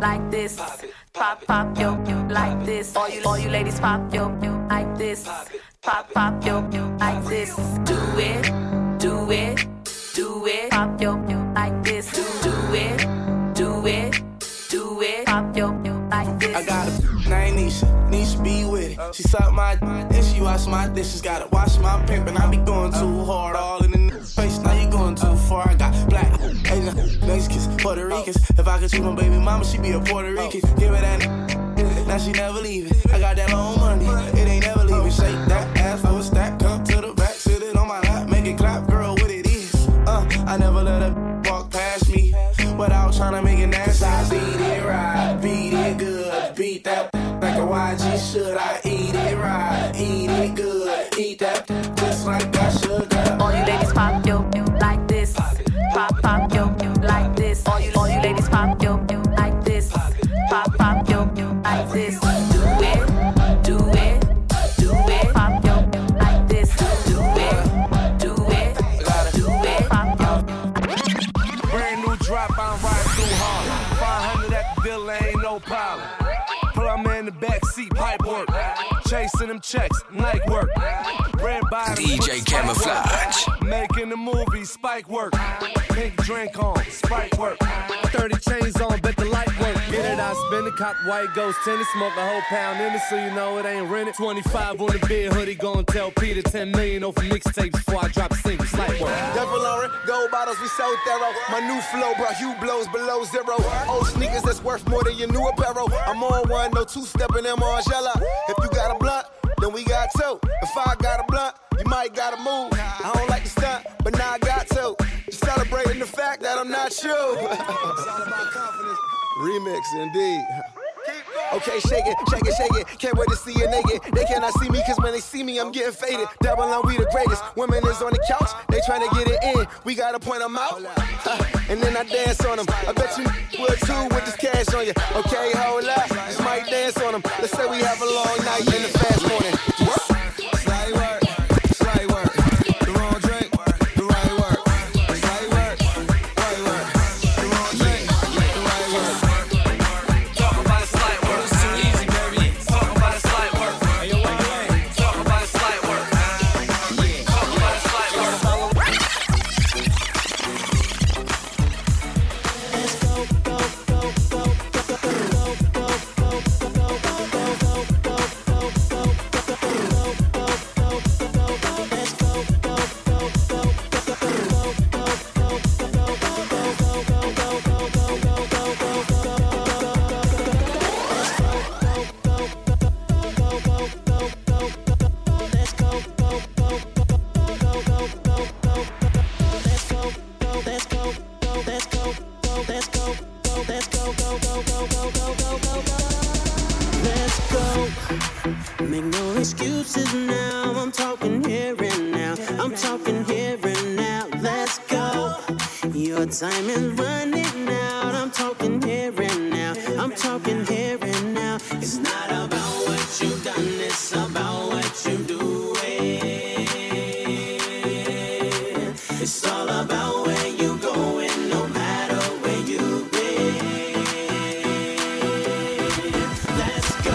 like this. Pop, pop, yo, like this. All you, all you ladies pop, yo, like this. Pop, pop, yo, like this. Do it, do it, do it. Pop, yo, like this. Do, do it, do it, do it. Pop, yo, like this. I got a name Nisha, Nisha be with it. She suck my and she wash my dishes. Gotta wash my pimp and I be going too hard. All in the face, now you going too far. I got black, Asian, Mexicans, Puerto Ricans. If I could choose my baby mama, she be a Puerto Rican. Give her that now she never leaving. I got that long money, it ain't never leaving. Shake that ass for a stack, come to the back, sit it on my lap, make it clap, girl, what it is. Uh, I never let her walk past me without trying to make it nasty. I beat it right, beat it good, beat that like a Y G should. I eat it right, eat it good, eat that just like I should. Girl. All you ladies pop yo like this, pop pop yo like this. All you all you ladies pop yo like this, pop pop yo like this. Do it, do it, do it. Pop yo like this. Do it, do it, do it. Pop yo. Brand new drop, I'm riding through hard. five hundred at the dealer, ain't no problem. Pull out man in the back seat, pipe work. Chasing them checks, night work. Red bottom, D J Camouflage. Making the movie, spike work. Pink drink on, spike work. thirty chains on, bet the light work. Get it, I spin it, cop white ghost tennis. Smoke a whole pound in it, so you know it ain't rented. twenty-five on the bed, hoodie, gon' tell Peter. ten million over mixtapes before I drop a single, slight work. Devil Lauren, gold bottles, we so thorough. My new flow brought Hugh blows below zero. Old sneakers that's worth more than your new apparel. I'm on one, no two-stepping them on Angela. If you got a blunt, then we got two. If I got a blunt, you might gotta move. I don't like to stunt, but now I got to. Just celebrating the fact that I'm not you. It's all about confidence. Remix, indeed. Okay, shake it, shake it, shake it. Can't wait to see you naked. They cannot see me, cause when they see me, I'm getting faded. Double on, we the greatest. Women is on the couch, they trying to get it in. We gotta point them out. Uh, and then I dance on them. I bet you would too with this cash on you. Okay, hold up. Just might dance on them. Let's say we have a long night in the fast morning. What? Slight work, slight work. The wrong drink, the right work. Slight work, right work. The wrong drink, the right work. Talk about a slight work. Easy, baby. Talk about a slight work. Talk about a slight work. Talk about a slight work. Let's go, go, go, go, go, go, go, go, go, go, Make no excuses now. I'm talking here and now. I'm talking here and now. Let's go. Your time is running out. I'm talking here and now. I'm talking here and now. It's not about what you've done. It's about what you do. It's all about where you going, no matter where you been. Let's go.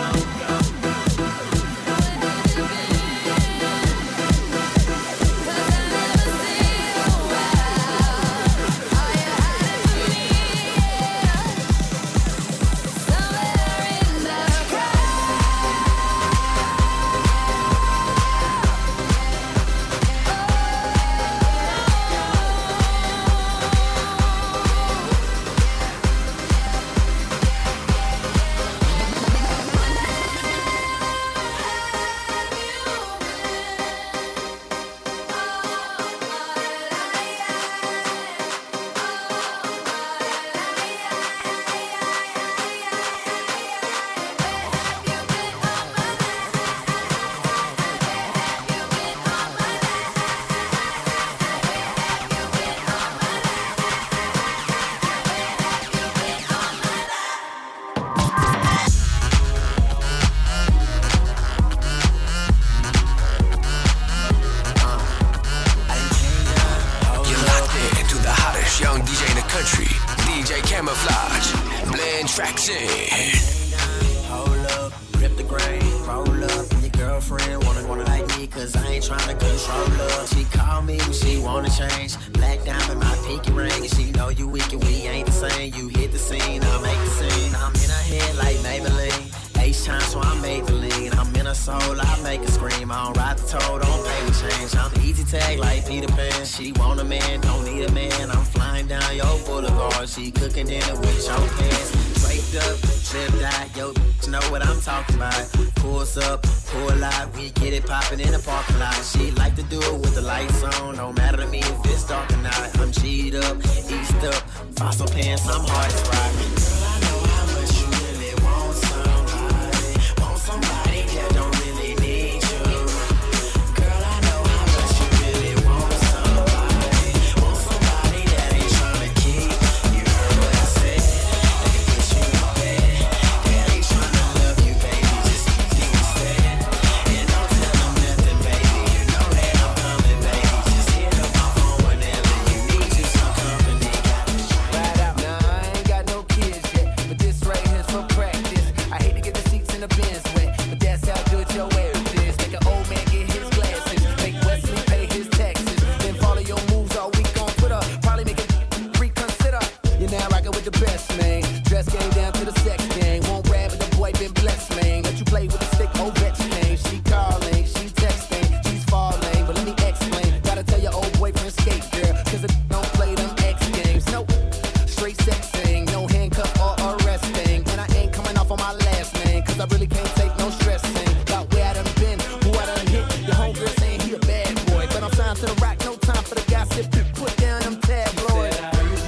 trying to control her. She call me when she wanna change. Black diamond, my pinky ring, and she know you weak and we ain't the same. You hit the scene, I make the scene. I'm in her head like Maybelline. H time, so I'm made to lean. I'm in her soul, I make her scream. I don't ride the toe, don't pay the change. I'm easy tag like Peter Pan. She want a man, don't need a man. I'm flying down your boulevard. She cooking dinner with your hands. Draped up, tripped out, yo, bitch know what I'm talking about. Pulls up, pull out, we get it popping in the parking lot. She like to do it with the lights on. Don't matter to me if it's dark or not. I'm G'd up, eased up, fossil pants, I'm hard as rock. Girl, I know how much you really want somebody. Want somebody that don't really need you. Girl, I know how much you really want somebody. Want somebody that ain't trying to keep. You heard what I said. They can put you in bed. That ain't trying to love you, baby. Just keep you instead. And don't tell them nothing, baby. You know that I'm coming, baby. Just hit up my phone whenever you need you some company. Right out. Nah, I ain't got no kids yet, but this right here's for practice. I hate to get the seats in the Benz wet, but that's how good your way is. Make an old man get his glasses, make Wesley pay his taxes, then follow your moves all week on Twitter. Probably make it reconsider. You're now rocking with the best, man. Dress game down to the sex game. Won't rap, but the boy been blessed, man. Let you play with the stick, Ovechkin. She calling, she texting, she's falling. But let me explain. Gotta tell your old boyfriend skate, girl, cause it don't play them X games. Nope, straight sexing, no handcuff or arresting. And I ain't coming off on my last name, cause I really can't take no stressing. Got where I done been, who I done hit. Your homegirl saying he a bad boy, but I'm signed to the rock, no time for the gossip. Put down them tabloids.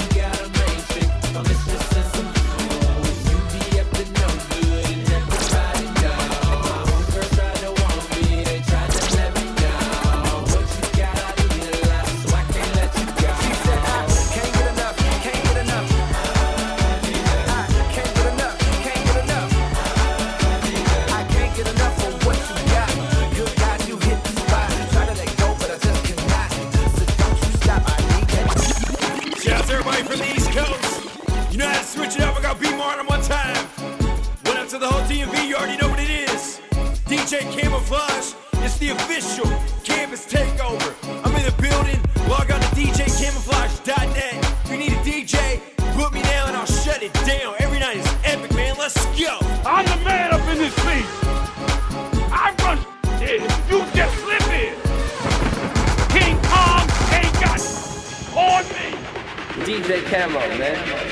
Shouts to everybody from the East Coast. You know how to switch it up. I got B-Mar on one time. What up to the whole D M V? You already know what it is. D J Camouflage. It's the official campus takeover. I'm in the building. Log on to D J camouflage dot net. If you need a D J, put me down and I'll shut it down. Every night is epic, man. Let's go. I'm the man up in this beat. I run shit. You just slip in. King Kong ain't got on me. D J Camo, man.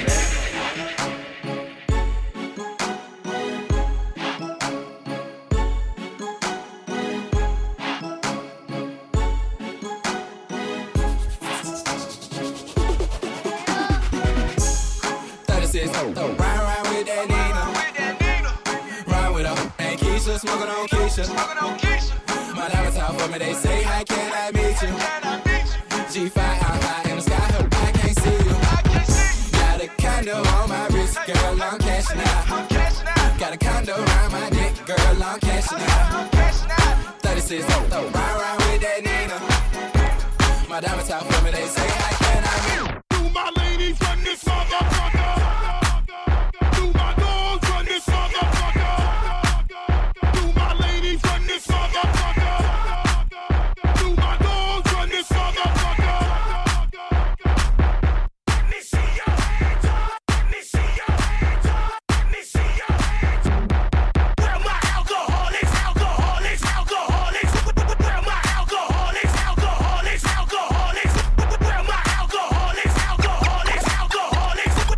thirty-six, oh, oh. Ride, ride with that Nina. Ride with her and Keisha, smoking on Keisha. My diamonds talk for me, they say, how can I meet you? G five out high in the sky, hope I can't see you. Got a condo on my wrist, girl, I'm cashing out. Got a condo around my neck, girl, I'm cashing out. thirty-six, oh, oh. Ride, ride with that Nina. My diamonds talk for me, they say, how can I meet you? Do my ladies run this motherfucker? Do my dogs run this motherfucker? Do my ladies run this motherfucker? Do my dogs run this motherfucker? Let me see your hands up. Let me see your hands up. Let me see your hands up. Where my alcoholics, alcoholics, alcoholics? Where my alcoholics, alcoholics, alcoholics? Where my alcoholics, alcoholics, alcoholics?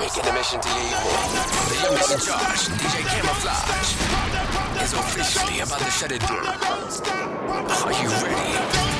epic intermission to your evening. The youngest in charge, D J Camouflage, is officially about to shut it down. Are you ready?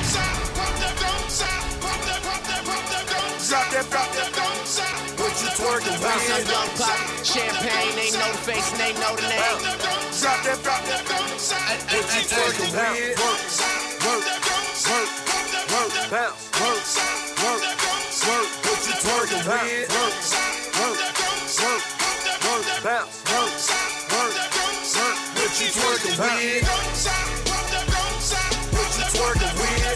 Drop that, drop that, what you twerking with? Some young pop, champagne, they know the face and they know the name. Drop that, drop that, what you twerking with? Work, work, work, work, bounce, work, work, work, what you twerking with? Work, work, work, work, bounce, work, work, work, what you twerking with? What you twerking with?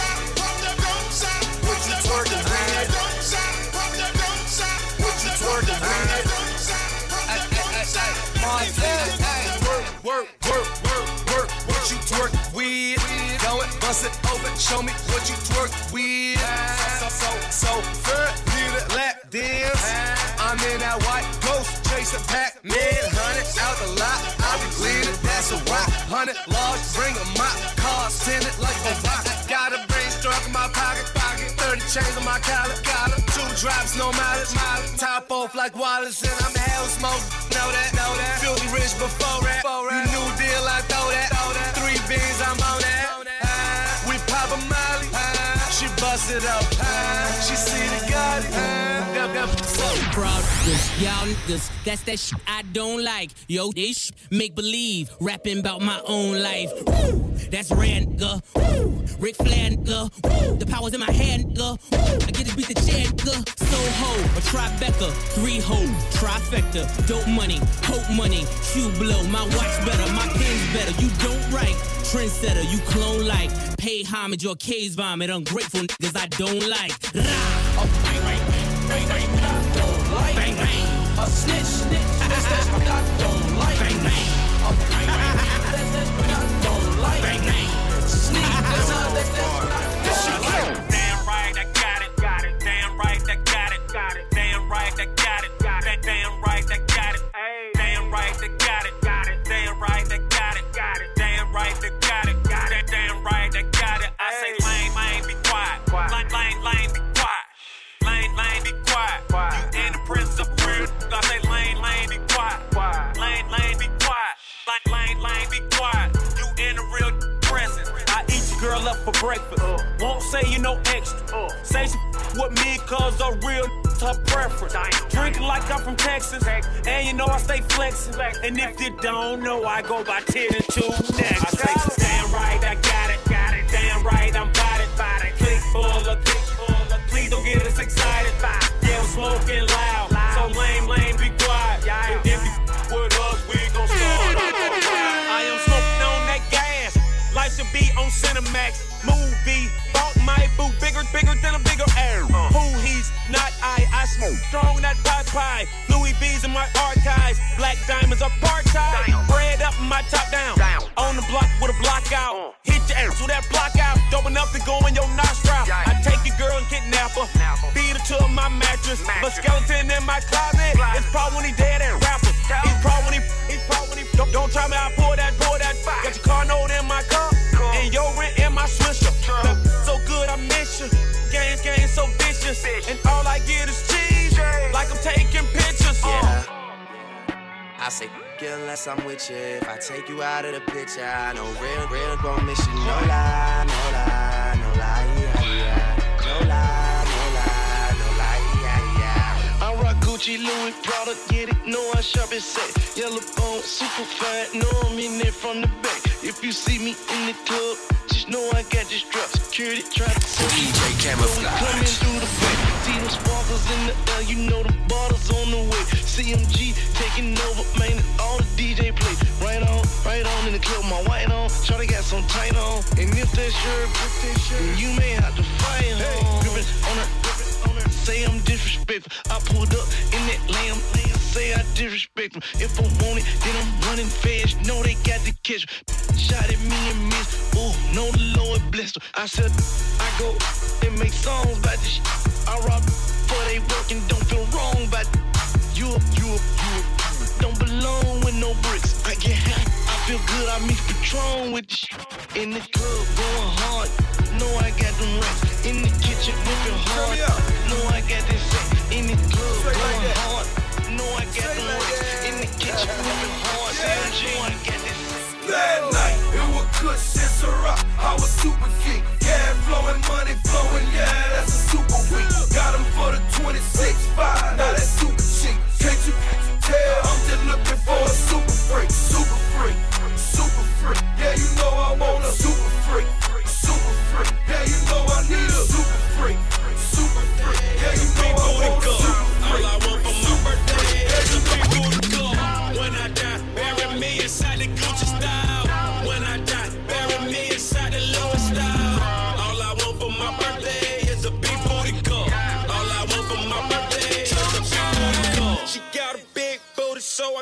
What you twerking with? What you twerking with? Work, work, work, work, work, what you twerk with? Go and bust it open, show me what you twerk with. So, so, so, third, need a lap dance. I'm in that white ghost, chasing Pac-Man. Hundred out the lot, I'll be bleeding, that's a rock. Hundred large, bring a mop, cars tinted like a rock. Got a brain struck in my pocket, pocket. thirty chains on my collar, collar. Two drops, no mileage, mileage. Top off like Wallace, and I'm hell smoke. Know that, know that. Filthy rich before that. You new deal, I throw that. Three beans, I'm on that. Uh, we pop a Molly. Uh, she bust it up. Uh, she see the Gotti. Uh, so proud of this, y'all niggas. That's that shit I don't like. Yo, this make believe, rapping about my own life. Woo, that's rare, nigga. Woo, Ric Flair, nigga. Woo, the power's in my hand, nigga. Woo, I get to beat the chair, nigga. Soho, a Tribeca, three ho, trifecta, dope money, hope money, shoe blow. My watch better, my pen's better. You don't write, trendsetter, you clone like. Pay homage or case vomit, ungrateful niggas I don't like. Rah. Oh, bang, bang, bang, bang, I don't like. Bang, bang. A snitch, snitch, that's that's what I don't like. Bang, bang. Oh, bang, bang, that's that's what I don't like. Bang, bang. Sneak, that's how that's that's what I don't like. Damn right, I got it, got it. Damn right, I got it, got it. Damn right, I got it, got it. Damn right, I got it. Damn right, I got it, got it. Damn right, I got it, got it. Damn right, I got it, got it. Damn right, I got it. I say lane, lane, be quiet. Lane, lane, lane, be quiet. Lane, lane, be quiet. You in the presence of real. I say lane, lane, be quiet. Lane, lane, be quiet. Lane, lane, lane, be quiet. You in the real presence. I eat your girl up for breakfast. Uh. Won't say you no extra. Uh. Say she with me cause a real her preference. Drinking like I'm from Texas. And you know I stay flexing. And if you don't know, I go by ten and two next. I say, damn right, I got it. Got it. Damn right, I'm about it. About it. Click full of, click full of. Please don't get us excited. Yeah, I'm smoking loud. So lame, lame, be quiet. And if you with us, we gon' start. I am smoking on that gas. Life should be on Cinemax. Movie, bought my boo, bigger, bigger than a bigger air. Uh. Who he's not I, I smoke strong that pot pie. Louis V's in my archives. Black diamonds are part-time. Bread up and my top down. down. On the block with a block out. Uh. Hit your ass with that block out. Dope enough to go in your nostril. Yeah. I take your girl and kidnap her. Napper. Feed her to my mattress. mattress. But skeleton in my closet. closet. It's probably when he dead and rapper. He's probably when he, he's probably when he, don't, don't try me, I pour that, pour that. Fire. Got your car note in my car. Cool. And your rent in my swisher. So good, I miss you. Games, games so vicious. Fish. And all I get is cheese. Cheese. Like I'm taking pictures. Yeah. I say, unless I'm with you. If I take you out of the picture, I know real, real gon' miss you. No lie, no lie, no lie, yeah, yeah. No lie, no lie, no lie, yeah, yeah. I rock Gucci, Louis, Prada, get it, know I shop it set. Yellow bone, super fine, know I'm in there from the back. If you see me in the club, just know I got this strap. Security try to see D J Camouflage. Coming through the back, see them sparkles in the air, you know the bottles on the way. C M G taking over, man, all the D J play. Right on, right on in the club, my white on. Shawty got some tight on, and if that shirt, then you may have to fight on. Grippin' on her, grippin' on her. Say I'm disrespectful. I pulled up in that lamb, say I disrespect them. If I want it, then I'm running fast. Know they got to catch me. Shot at me and miss. Ooh, know the Lord bless them. I said I go and make songs about this shit. I rob for they working, don't feel wrong about you up, you up, you up. Don't belong with no bricks. I get high, I feel good. I mix Patron with the shit. In the club, going hard. Know I got them racks. In the kitchen, whipping hard. Know I got this sex. In the club, going hard.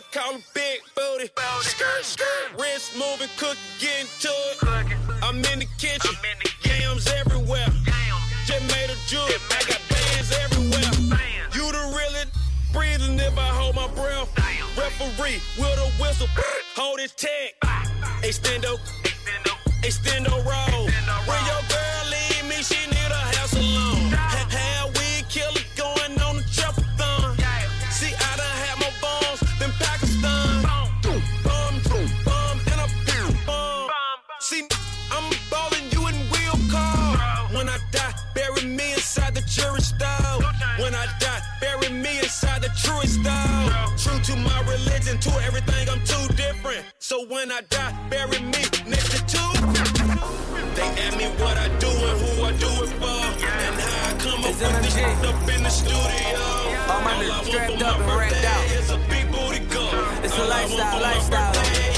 call him big booty. Skirt, skirt, wrist moving, cook, getting to it. I'm in the kitchen, yams everywhere. Just made a jewel, I got bands everywhere. You the realest, breathing if I hold my breath. Referee, with a whistle, hold his tag. Extendo, extendo roll. When your girl leave me, she need a house alone. Hell, weed killer going on the triple-thon. See, I done had more bombs than Pakistan. Boom, boom, boom, and a bomb. See, I'm ballin' you in wheel car. When I die, bury me inside the jury style. When I die, bury me inside the truest style. True to my religion, to everything, I'm too different. So when I die, bury me next to two. They ask me what I do and who I do it for, and how I come up with this shit up in the studio. All my niggas strapped up and racked out. It's a big booty girl. It's a lifestyle, lifestyle.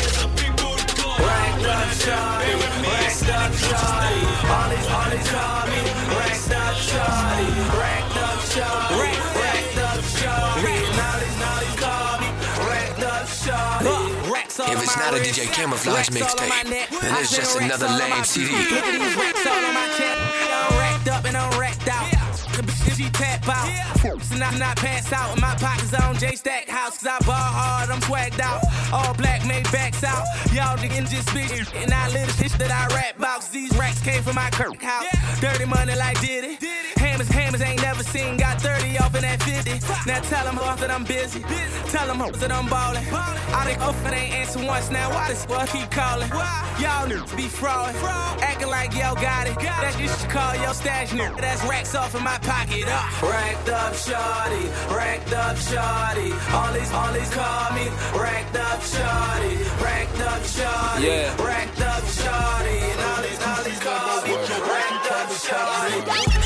Racked up, shawty, racked up, shawty. All these, all these call me racked up, shawty, racked up, shawty, racked up, shawty. Now these, now these call me racked up, shawty. If it's not a D J Camouflage mixtape, then it's just another lame C D. Look at these racks all on my chest. I'm racked up and I'm racked out. The bitch she tap out. So not, not pass out. In my pockets on J-Stack house. Cause I ball hard, I'm swagged out. All black made backs out. Y'all niggas just bitch. And I live the shit that I rap about. Cause these racks came from my Kirk house. Dirty money like Diddy. Hammers, hammers ain't never seen. Got thirty off in that fifty. Now tell them hoes that I'm busy. Tell them hoes that I'm ballin'. I think off it ain't answer once. Now why this boy keep calling? Y'all niggas be fraud. Acting like y'all got it. That's what you should call your stash nigga. That's racks off in my pocket. Uh. Racked up, shawty, racked up, shawty. All these, all these call me racked up, shawty, racked up, shawty, yeah. racked up, shawty. And all these, all these call me racked up, shawty.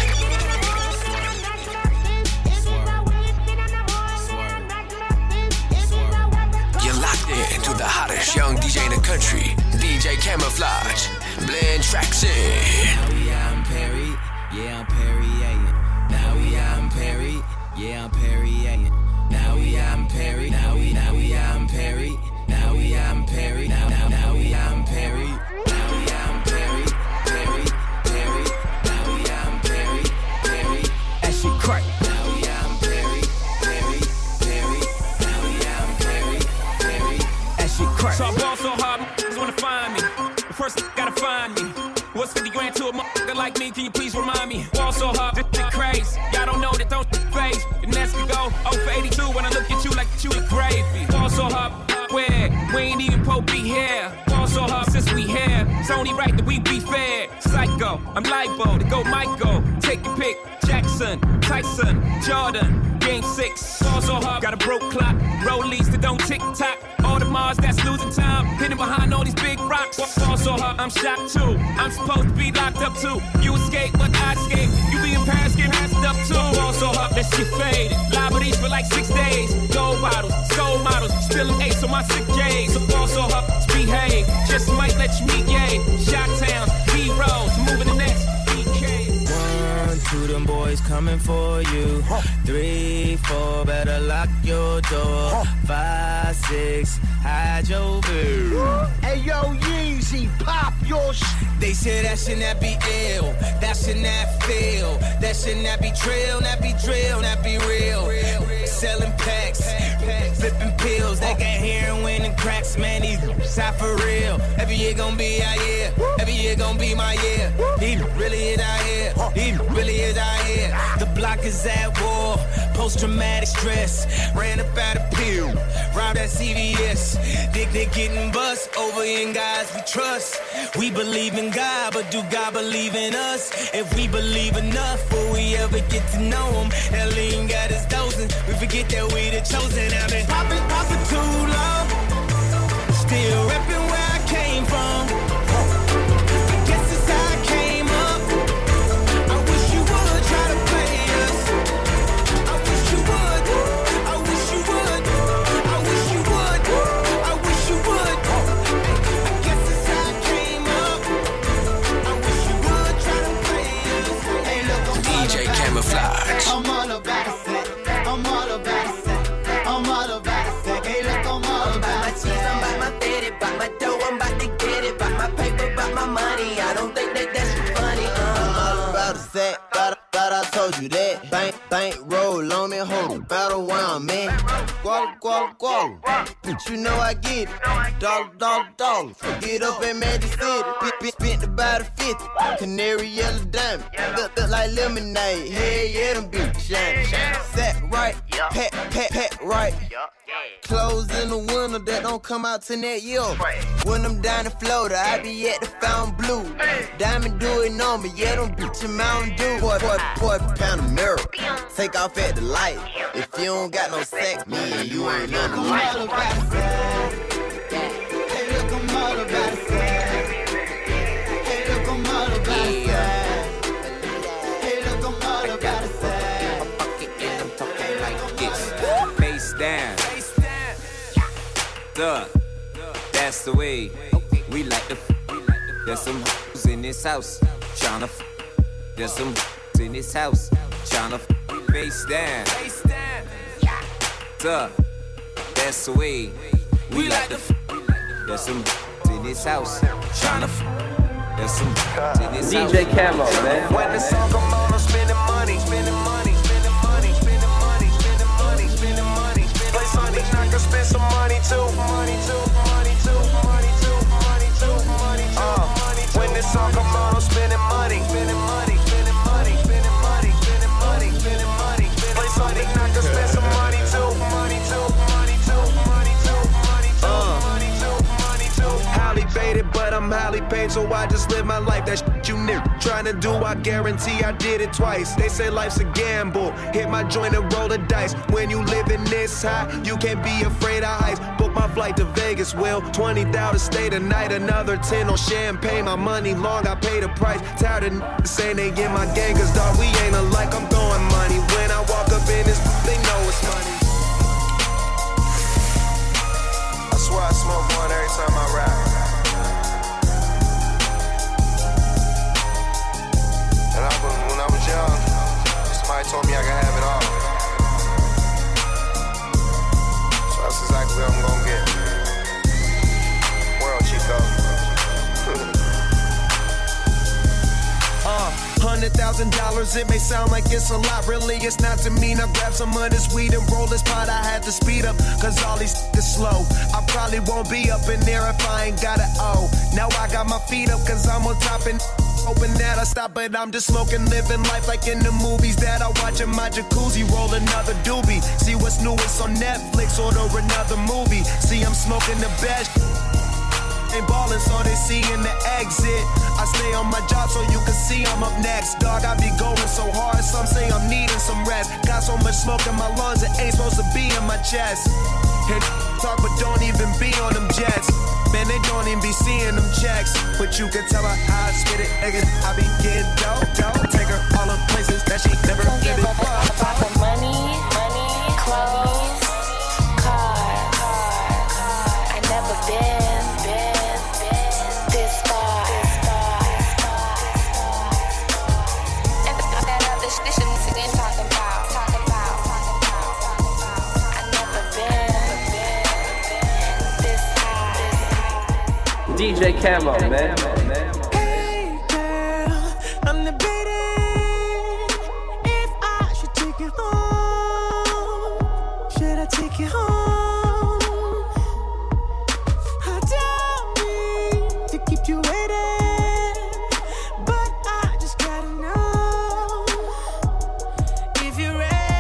You're locked in to the hottest young D J in the country, D J Camouflage. Blend tracks in. Now we out in Perry, yeah, I'm Perry, yeah. Now we out in Perry, yeah, I'm Perry, yeah. Now we out in Perry, now we, now we out in Perry, now we out in Perry, now, now, now we out in Perry, now we out in Perry, Perry, Perry, now we out in Perry, Perry. That shit crack. Now we out in Perry, Perry, Perry, now we out in Perry, Perry. That shit crack. So I ball so hard, niggas wanna find me. But first, gotta find me. What's fifty grand to a motherfucker like me? Can you please remind me? Ball so hard, this shit crazy. Y'all don't know that don't face. The next could go oh for eighty-two when I look at you like you the gravy. Ball so hard, where? We ain't even po be here. Ball so hard since we here. It's only right that we be fair. Psycho, I'm libo to go Michael. Take your pick. Jackson, Tyson, Jordan. Game six. Ball so hard, got a broke clock. Rollies that don't tick tock. All the Mars that's losing time. Hidden behind all these big rocks. Ball so hard, I'm shocked too. I'm supposed to be locked up too. You escape, but I escape. You be in Paris, get passed up too. Ball so hard, that shit faded. Liberties for like six days. Gold bottles, soul models. Still an ace on my sick days. So ball so hard, behave. Just might let you meet yay. Shot towns, heroes, moving the next. One, two, them boys coming for you. Three, four, better lock your door. Five, six, hide your boo. Hey yo, Yeezy, pop your sh. They say that should not be ill, that should not feel, that should not be drill, not be drill, not be real. Selling packs, flipping pills, that got heroin and cracks, man, these out for real. Every year gon' be our year, every year gon' be my year. He really is out here, he really is out here. The block is at war, post-traumatic stress, ran up out of pill, robbed at C V S. Dick, they getting bust over in guys we trust. We believe in God, but do God believe in us? If we believe enough, will we ever get to know him? That lean got us dozing, we forget that we the chosen. I've been popping, popping too long, still repping where I came from. I guess it's how I came up. I wish you would try to play us. I wish you would, I wish you would, I wish you would, I wish you would. I guess it's how I came up. I wish you would try to play us. Hey, look, I'm D J Camouflage. I'm all about a set. I'm all about a set. I'm I told you that. Bank, bank, roll on me, hold battle where I'm at. Guala, guala, guala. But you know I get it. Dollar, dollar, dollar. Get up in Magic City. Bit, spent about a fifty. Canary yellow diamond. Look, look like lemonade. Hell yeah, them bitches shine. Sat right, pat, pat, pat right. Clothes in the winter that don't come out till that year. When I'm down in Florida, I be at the Fountain Blue. Diamond do it on me, yeah, them bitch in Mountain Dew. Boy, boy, boy, Panamera. Take off at the light. If you don't got no sex, me and you ain't none of light. Hey, look, I'm all about the side. Hey, look, I'm all about the side. Hey, look, I'm all about the side. I'm fucking and I'm talking like this. Face down. Duh. That's the way we like to f. There's some hoes in this house tryna f. There's some hoes in this house tryna f. Face down. Duh. That's the way we like to f. There's some hoes in this house tryna f. There's some hoes in this house. D J Camo, man. When the song come on, I'm spending money, spending money, spending money, spending money, spending money, spending money. Play something I can spend some money too, money too, money too, money too, money too, money too. Uh, when this song come on, I'm spending money, spending money, spending money, spending money, spending money, spending money. Play something I can spend some money too, money too, money too, money too, money too, money too, money too. Highly baited, but I'm highly paid, so I just live my life. That shit you knew trying to do, I guarantee I did it twice. They say life's a gamble. Hit my joint and roll the dice. When you living this high, you can't be afraid of heights. Book my flight to Vegas, will twenty thousand stay tonight. Another ten on champagne. My money long, I pay the price. Tired of n***s saying they in my gang, cause dog, we ain't alike. I'm throwing money. When I walk up in this, they know it's money. I swear I smoke one every time I rap. And I, when I was young, somebody told me I could have it all. So that's exactly what I'm gonna get. World Chico. uh, Hundred thousand dollars, it may sound like it's a lot. Really, it's not to me. Now grab some of this weed and roll this pot. I had to speed up, cause all these is slow. I probably won't be up in there if I ain't got it. Oh, now I got my feet up, cause I'm on top and hoping that I stop, but I'm just smoking, living life like in the movies that I watch in my jacuzzi. Roll another doobie, see what's new, it's on Netflix, order another movie. See, I'm smoking the best. Ain't ballin', so they see in the exit. I stay on my job so you can see I'm up next. Dog, I be going so hard, some say I'm needing some rest. Got so much smoke in my lungs, it ain't supposed to be in my chest. And talk, but don't even be on them jets. Man, they don't even be seeing them checks. But you can tell her how I spit it, nigga. I be getting dope, dope. Take her all the places that she never been before. About the money, money, clothes, car, car, car. I never been, been, been this far. And that other shit this shit ain't talking about, talking about, talking about. I never been, been this high. D J Camo, man. Hey girl, I'm debating if I should take you home. Should I take you home? I don't mean to keep you waiting, but I just gotta know if you're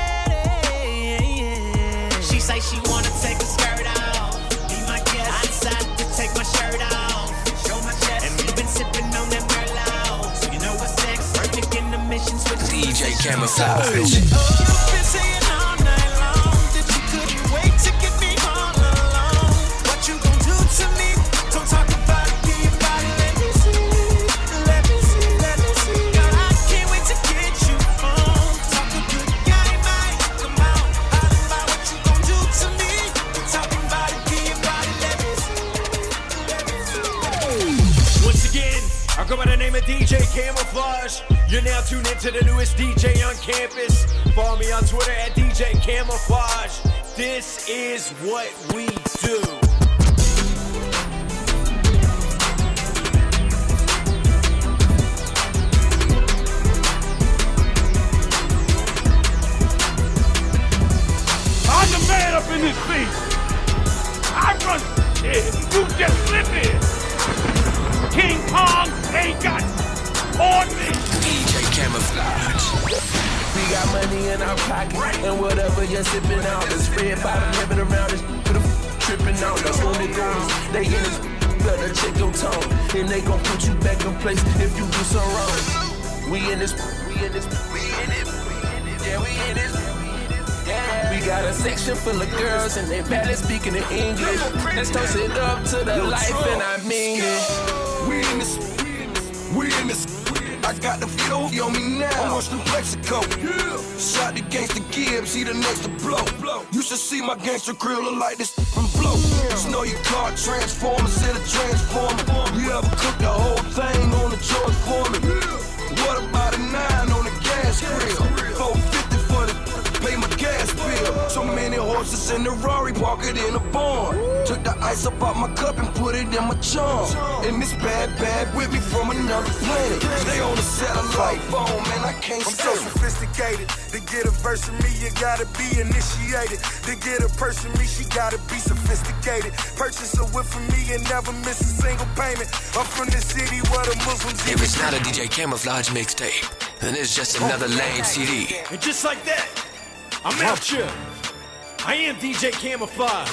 ready. She say she wanna take her skirt off. Be my guest. I decided to take my shirt off. Show my chest. And we've been sipping on that Merlot. So you know what's sex. Perfect in the mission. Switch D J Camouflage. You've been saying all night long that you couldn't wait to get me all alone. What you gon' do to me? Don't talk about it, give your body. Let me see, let me see, let me see. Girl, I can't wait to get you home. Talk a good game, mate. Come on, holla about what you gon' do to me. Talking about it, give your body. Let me see, let me see. Once again, I go by the name of D J Camouflage. You're now tuned into the newest D J on campus. Follow me on Twitter at D J Camouflage. This is what we do. in this scene. I run shit. You just slip in. King Kong ain't got on me. D J Camouflage. We got money in our pocket, and whatever you're sipping out, the spread bottom living around this, tripping out. That's when it goes. They in this, better check your tone, and they gon' put you back in place if you do something wrong. We in this, we in this, we in it, yeah, we in this. Yeah. We got a section full of girls, and they barely speaking in English. Let's toast it up to the life, and I mean it. We in this, we in this. I got the flow on me now. I'm on Mexico. Yeah. Shot the gangster Gibbs, he the next to blow. blow. You should see my gangster grill look like this from blow. Yeah. Snow your car, transformer, set a transformer. You ever cook the whole thing on the George Foreman? Yeah. What about a nine on the gas grill? four fifty for the pay my gas bill. So many horses in the Rari, park it in a barn. Took the ice up out my cup and put it in my charm. And this bad, bad with me from another planet. They on a satellite phone, man, I can't I'm so sophisticated. To get a verse of me, you gotta be initiated. To get a person me, she gotta be sophisticated. Purchase a whip for me and never miss a single payment. I'm from the city where the Muslims. If it's not a D J Camouflage mixtape, then it's just another lame C D. And just like that, I'm out here. I am D J Camouflage.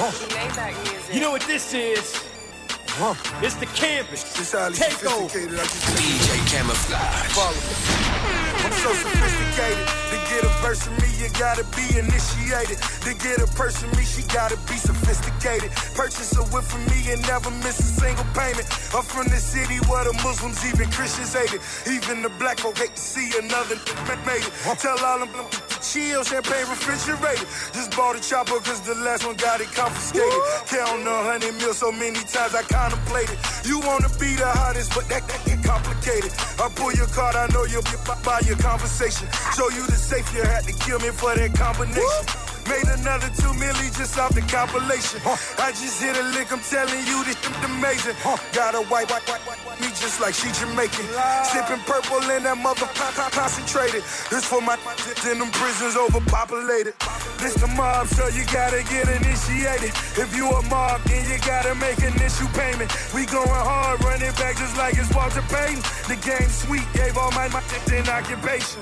You know what this is? It's the campus. Take over. D J Camouflage. I'm so sophisticated. To get a verse of me, you gotta be initiated. To get a person me, she gotta be sophisticated. Purchase a whip for me and never miss a single payment. I'm from the city where the Muslims, even Christians hate it. Even the black folk hate to see another made it. Tell all them to chill, champagne refrigerated. Just bought a chopper cause the last one got it confiscated. Count a hundred mil so many times I contemplated. You wanna be the hottest, but that, that get complicated. I pull your card, I know you'll get by your conversation. Show you the safe, you had to kill me for that combination. Made another two milli just off the compilation. I just hit a lick, I'm telling you this shit amazing. Got a white, white, white, white, me just like she Jamaican. Sipping purple in that motherfucker concentrated. This for my in them prisons overpopulated. This the mob, so you gotta get initiated. If you a mob, then you gotta make initial payment. We going hard, running back just like it's Walter Payton. The game sweet, gave all my my in occupation.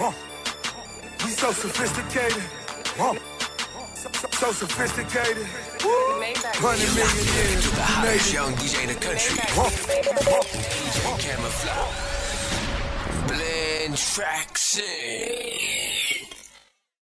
We so sophisticated. So, so, so sophisticated. Hundred million years. The hottest young D J in the country. D J Camouflage. Blend tracks in.